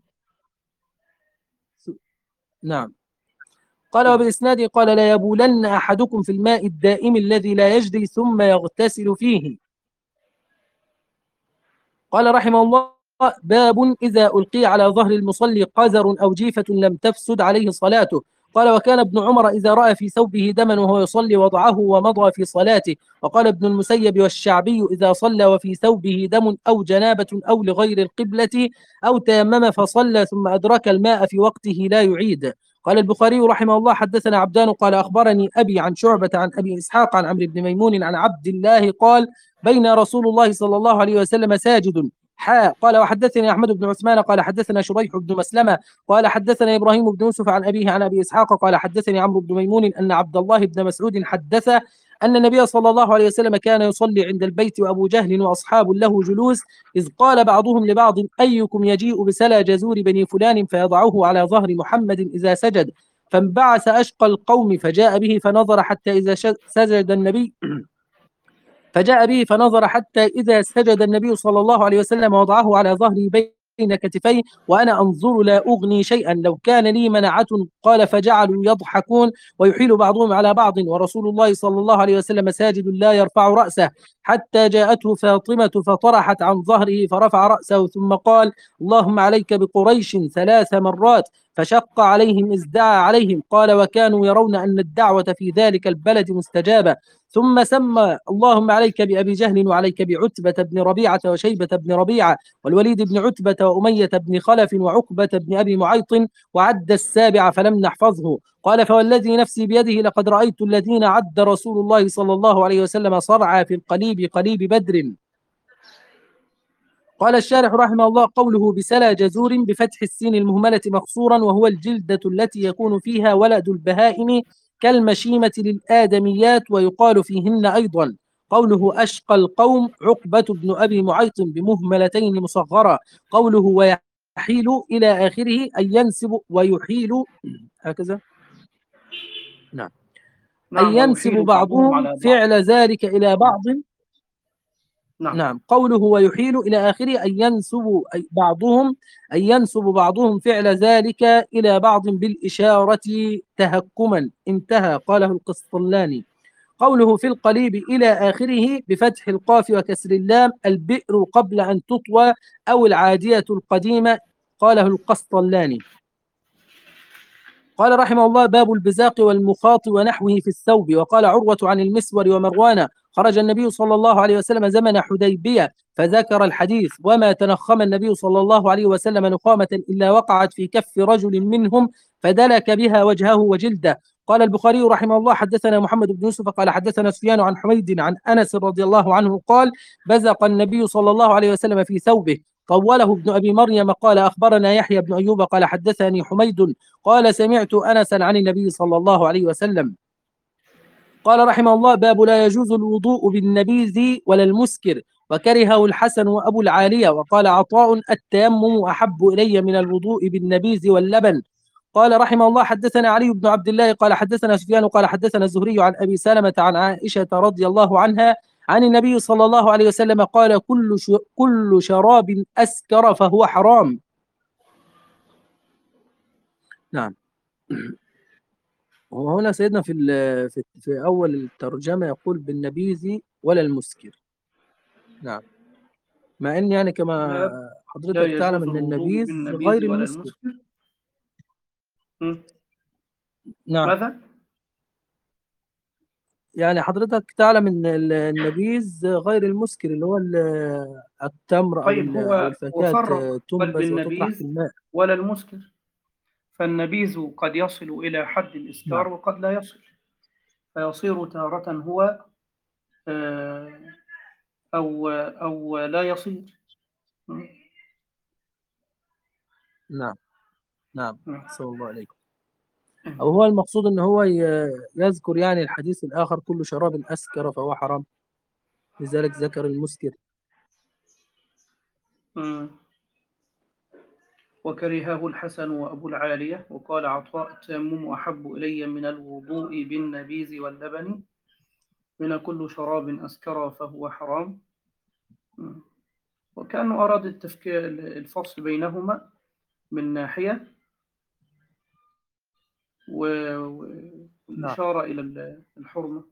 نعم. قال وبإسناده قال: لا يبولن أحدكم في الماء الدائم الذي لا يجري ثم يغتسل فيه. قال رحمه الله: باب إذا ألقي على ظهر المصلي قذر أو جيفة لم تفسد عليه صلاته. قال وكان ابن عمر إذا رأى في ثوبه دما وهو يصلي وضعه ومضى في صلاته. وقال ابن المسيب والشعبي: إذا صلى وفي ثوبه دم أو جنابة أو لغير القبلة أو تيمم فصلى ثم أدرك الماء في وقته لا يعيد. قال البخاري رحمه الله: حدثنا عبدان قال أخبرني أبي عن شعبة عن أبي إسحاق عن عمرو بن ميمون عن عبد الله قال: بين رسول الله صلى الله عليه وسلم ساجد. قال وحدثني أحمد بن عثمان قال حدثنا شريح بن مسلمة قال حدثنا إبراهيم بن يوسف عن أبيه عن أبي إسحاق قال حدثني عمرو بن ميمون أن عبد الله بن مسعود حدثه أن النبي صلى الله عليه وسلم كان يصلي عند البيت وأبو جهل وأصحاب له جلوس، إذ قال بعضهم لبعض: أيكم يجيء بسلا جزور بني فلان فيضعه على ظهر محمد إذا سجد؟ فانبعث أشقى القوم فجاء به فنظر حتى إذا سجد النبي حتى إذا سجد النبي صلى الله عليه وسلم وضعه على ظهري بين كتفيه وأنا أنظر لا أغني شيئا لو كان لي منعة. قال فجعلوا يضحكون ويحيل بعضهم على بعض ورسول الله صلى الله عليه وسلم ساجد لا يرفع رأسه، حتى جاءته فاطمة فطرحت عن ظهره فرفع رأسه ثم قال: اللهم عليك بقريش 3 مرات، فشق عليهم إذ دعا عليهم. قال وكانوا يرون أن الدعوة في ذلك البلد مستجابة. ثم سمى: اللهم عليك بأبي جهل وعليك بعتبة بن ربيعة وشيبة بن ربيعة والوليد بن عتبة وأمية بن خلف وعقبة بن أبي معيط، وعد 7 فلم نحفظه. قال فوالذي نفسي بيده لقد رأيت الذين عد رسول الله صلى الله عليه وسلم صرعى في القليب قليب بدر. قال الشارح رحمه الله: قوله بسلا جزور بفتح السين المهملة مقصورا، وهو الجلدة التي يكون فيها ولد البهائم كالمشيمة للآدميات ويقال فيهن أيضا. قوله أشقى القوم عقبة بن أبي معيط بمهملتين مصغرة. قوله ويحيل إلى آخره أي ينسب ويحيل هكذا. نعم. أي ينسب بعضهم فعل ذلك إلى بعض. نعم. قوله ويحيل إلى آخره أن ينسب بعضهم فعل ذلك إلى بعض بالإشارة تهكما. انتهى. قاله القسطلاني. قوله في القليب إلى آخره بفتح القاف وكسر اللام البئر قبل أن تطوى أو العادية القديمة. قاله القسطلاني. قال رحمه الله: باب البزاق والمخاط ونحوه في الثوب. وقال عروة عن المسور ومروان: خرج النبي صلى الله عليه وسلم زمن حديبية فذكر الحديث: وما تنخم النبي صلى الله عليه وسلم نخامة إلا وقعت في كف رجل منهم فدلك بها وجهه وجلده. قال البخاري رحمه الله: حدثنا محمد بن يوسف قال حدثنا سفيان عن حميد عن أنس رضي الله عنه قال: بزق النبي صلى الله عليه وسلم في ثوبه. طوله ابن أبي مريم قال أخبرنا يحيى بن أيوب قال حدثني حميد قال سمعت أنسا عن النبي صلى الله عليه وسلم. قال رحمه الله: باب لا يجوز الوضوء بالنبيذ ولا المسكر، وكرهه الحسن وأبو العالية. وقال عطاء: التيمم أحب إلي من الوضوء بالنبيذ واللبن. قال رحمه الله: حدثنا علي بن عبد الله قال حدثنا سفيان قال حدثنا الزهري عن أبي سلمة عن عائشة رضي الله عنها عن النبي صلى الله عليه وسلم قال: كل شراب أسكر فهو حرام. نعم. وهنا سيدنا في أول الترجمة يقول بالنبيذ ولا المسكر. نعم. مع أن يعني كما حضرتك تعلم أن النبيذ غير المسكر. نعم. ماذا؟ يعني حضرتك تعلم أن النبيذ غير المسكر اللي هو التمر طيب أو الفاكهة وفرق تنبذ وتطرح في الماء. ولا المسكر. فالنبيذ قد يصل إلى حد الإسكار نعم. وقد لا يصل، فيصير تارة هو أو لا يصير. نعم. نعم أحسن الله عليكم. أو هو المقصود أن هو يذكر يعني الحديث الآخر كل شراب أسكر فهو حرام، لذلك ذكر المسكر. وكرهه الحسن وأبو العالية. وقال عطاء: التيمم أحب إلي من الوضوء بالنبيذ واللبن، من كل شراب أسكر فهو حرام. وكأنه أراد الفصل بينهما من ناحية، والإشارة إلى الحرمة.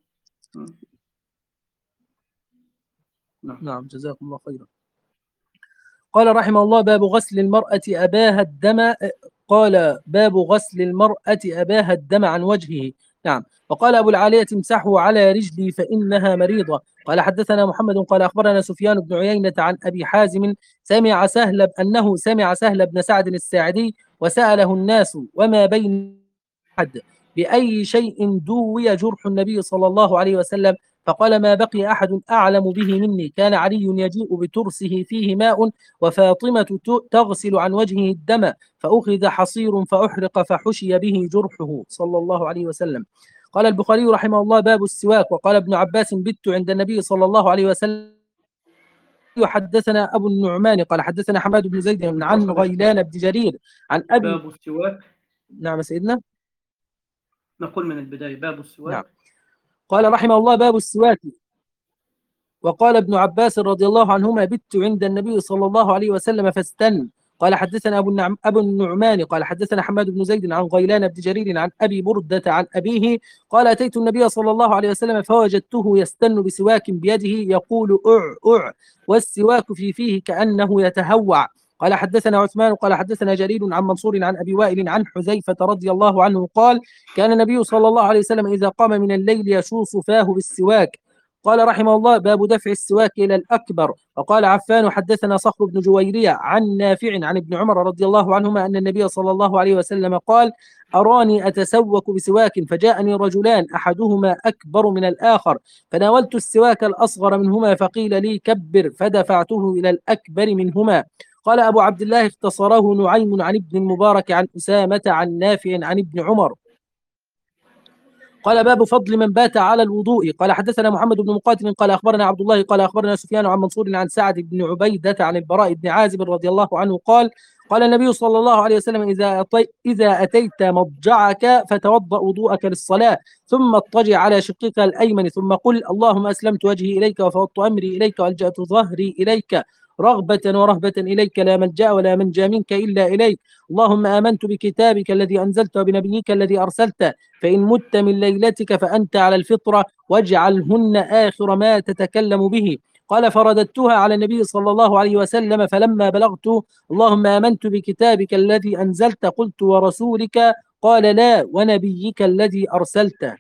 نعم جزاكم الله خيرا. قال رحمه الله: باب غسل المرأة أباها الدم. قال: باب غسل المرأة أباها الدم عن وجهه. نعم. وقال أبو العالية: امسحوا على رجلي فإنها مريضة. قال: حدثنا محمد قال أخبرنا سفيان بن عيينة عن أبي حازم سمع سهل بن سعد الساعدي وسأله الناس: وما بين أحد بأي شيء دوي جرح النبي صلى الله عليه وسلم؟ فقال: ما بقي أحد أعلم به مني. كان علي يجيء بترسه فيه ماء، وفاطمة تغسل عن وجهه الدم، فأخذ حصير فأحرق فحشي به جرحه صلى الله عليه وسلم. قال البخاري رحمه الله: باب السواك. وقال ابن عباس: بت عند النبي صلى الله عليه وسلم. حدثنا أبو النعمان قال حدثنا حماد بن زيد عن غيلان بن جرير عن أبي. باب السواك. نعم سيدنا، نقول من البداية باب السواك. نعم. قال رحمه الله: باب السواك. وقال ابن عباس رضي الله عنهما: بت عند النبي صلى الله عليه وسلم فاستن. قال حدثنا أبو النعمان قال حدثنا حماد بن زيد عن غيلان بن جرير عن أبي بردة عن أبيه قال: أتيت النبي صلى الله عليه وسلم فوجدته يستن بسواك بيده يقول: أع والسواك في فيه كأنه يتهوع. قال حدثنا عثمان قال حدثنا جرير عن منصور عن أبي وائل عن حذيفة رضي الله عنه قال: كان النبي صلى الله عليه وسلم إذا قام من الليل يشوص فاه بالسواك. قال رحمه الله: باب دفع السواك إلى الأكبر. وقال عفان: حدثنا صخر بن جويرية عن نافع عن ابن عمر رضي الله عنهما أن النبي صلى الله عليه وسلم قال: أراني أتسوك بسواك فجاءني رجلان أحدهما أكبر من الآخر، فناولت السواك الأصغر منهما فقيل لي: كبر، فدفعته إلى الأكبر منهما. قال أبو عبد الله: اختصره نعيم عن ابن المبارك عن أسامة عن نافع عن ابن عمر. قال: باب فضل من بات على الوضوء. قال حدثنا محمد بن مقاتل قال أخبرنا عبد الله قال أخبرنا سفيان عن منصور عن سعد بن عبيدة عن البراء بن عازب رضي الله عنه قال: قال النبي صلى الله عليه وسلم: إذا أتيت مضجعك فتوضأ وضوءك للصلاة، ثم اضطجع على شقك الأيمن، ثم قل: اللهم أسلمت وجهي إليك وفوضت أمري إليك وألجأت ظهري إليك رغبة ورهبة إليك، لا ملجأ ولا منجا منك إلا إليك. اللهم آمنت بكتابك الذي أنزلت وبنبيك الذي أرسلت، فإن مت من ليلتك فأنت على الفطرة، واجعلهن آخر ما تتكلم به. قال: فرددتها على النبي صلى الله عليه وسلم، فلما بلغت اللهم آمنت بكتابك الذي أنزلت قلت: ورسولك؟ قال: لا، ونبيك الذي أرسلت.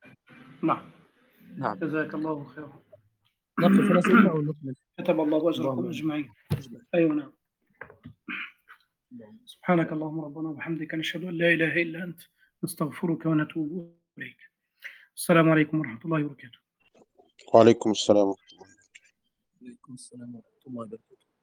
نعم. جزاك الله خيرا. نقف هنا سيدنا أو نكمل؟ كتب الله أجركم أجمعين. أيوة نعم. سبحانك اللهم ربنا وبحمدك نشهد أن لا إله إلا أنت نستغفرك ونتوب إليك. السلام عليكم ورحمة الله وبركاته. وعليكم السلام. وعليكم السلام ورحمة الله وبركاته.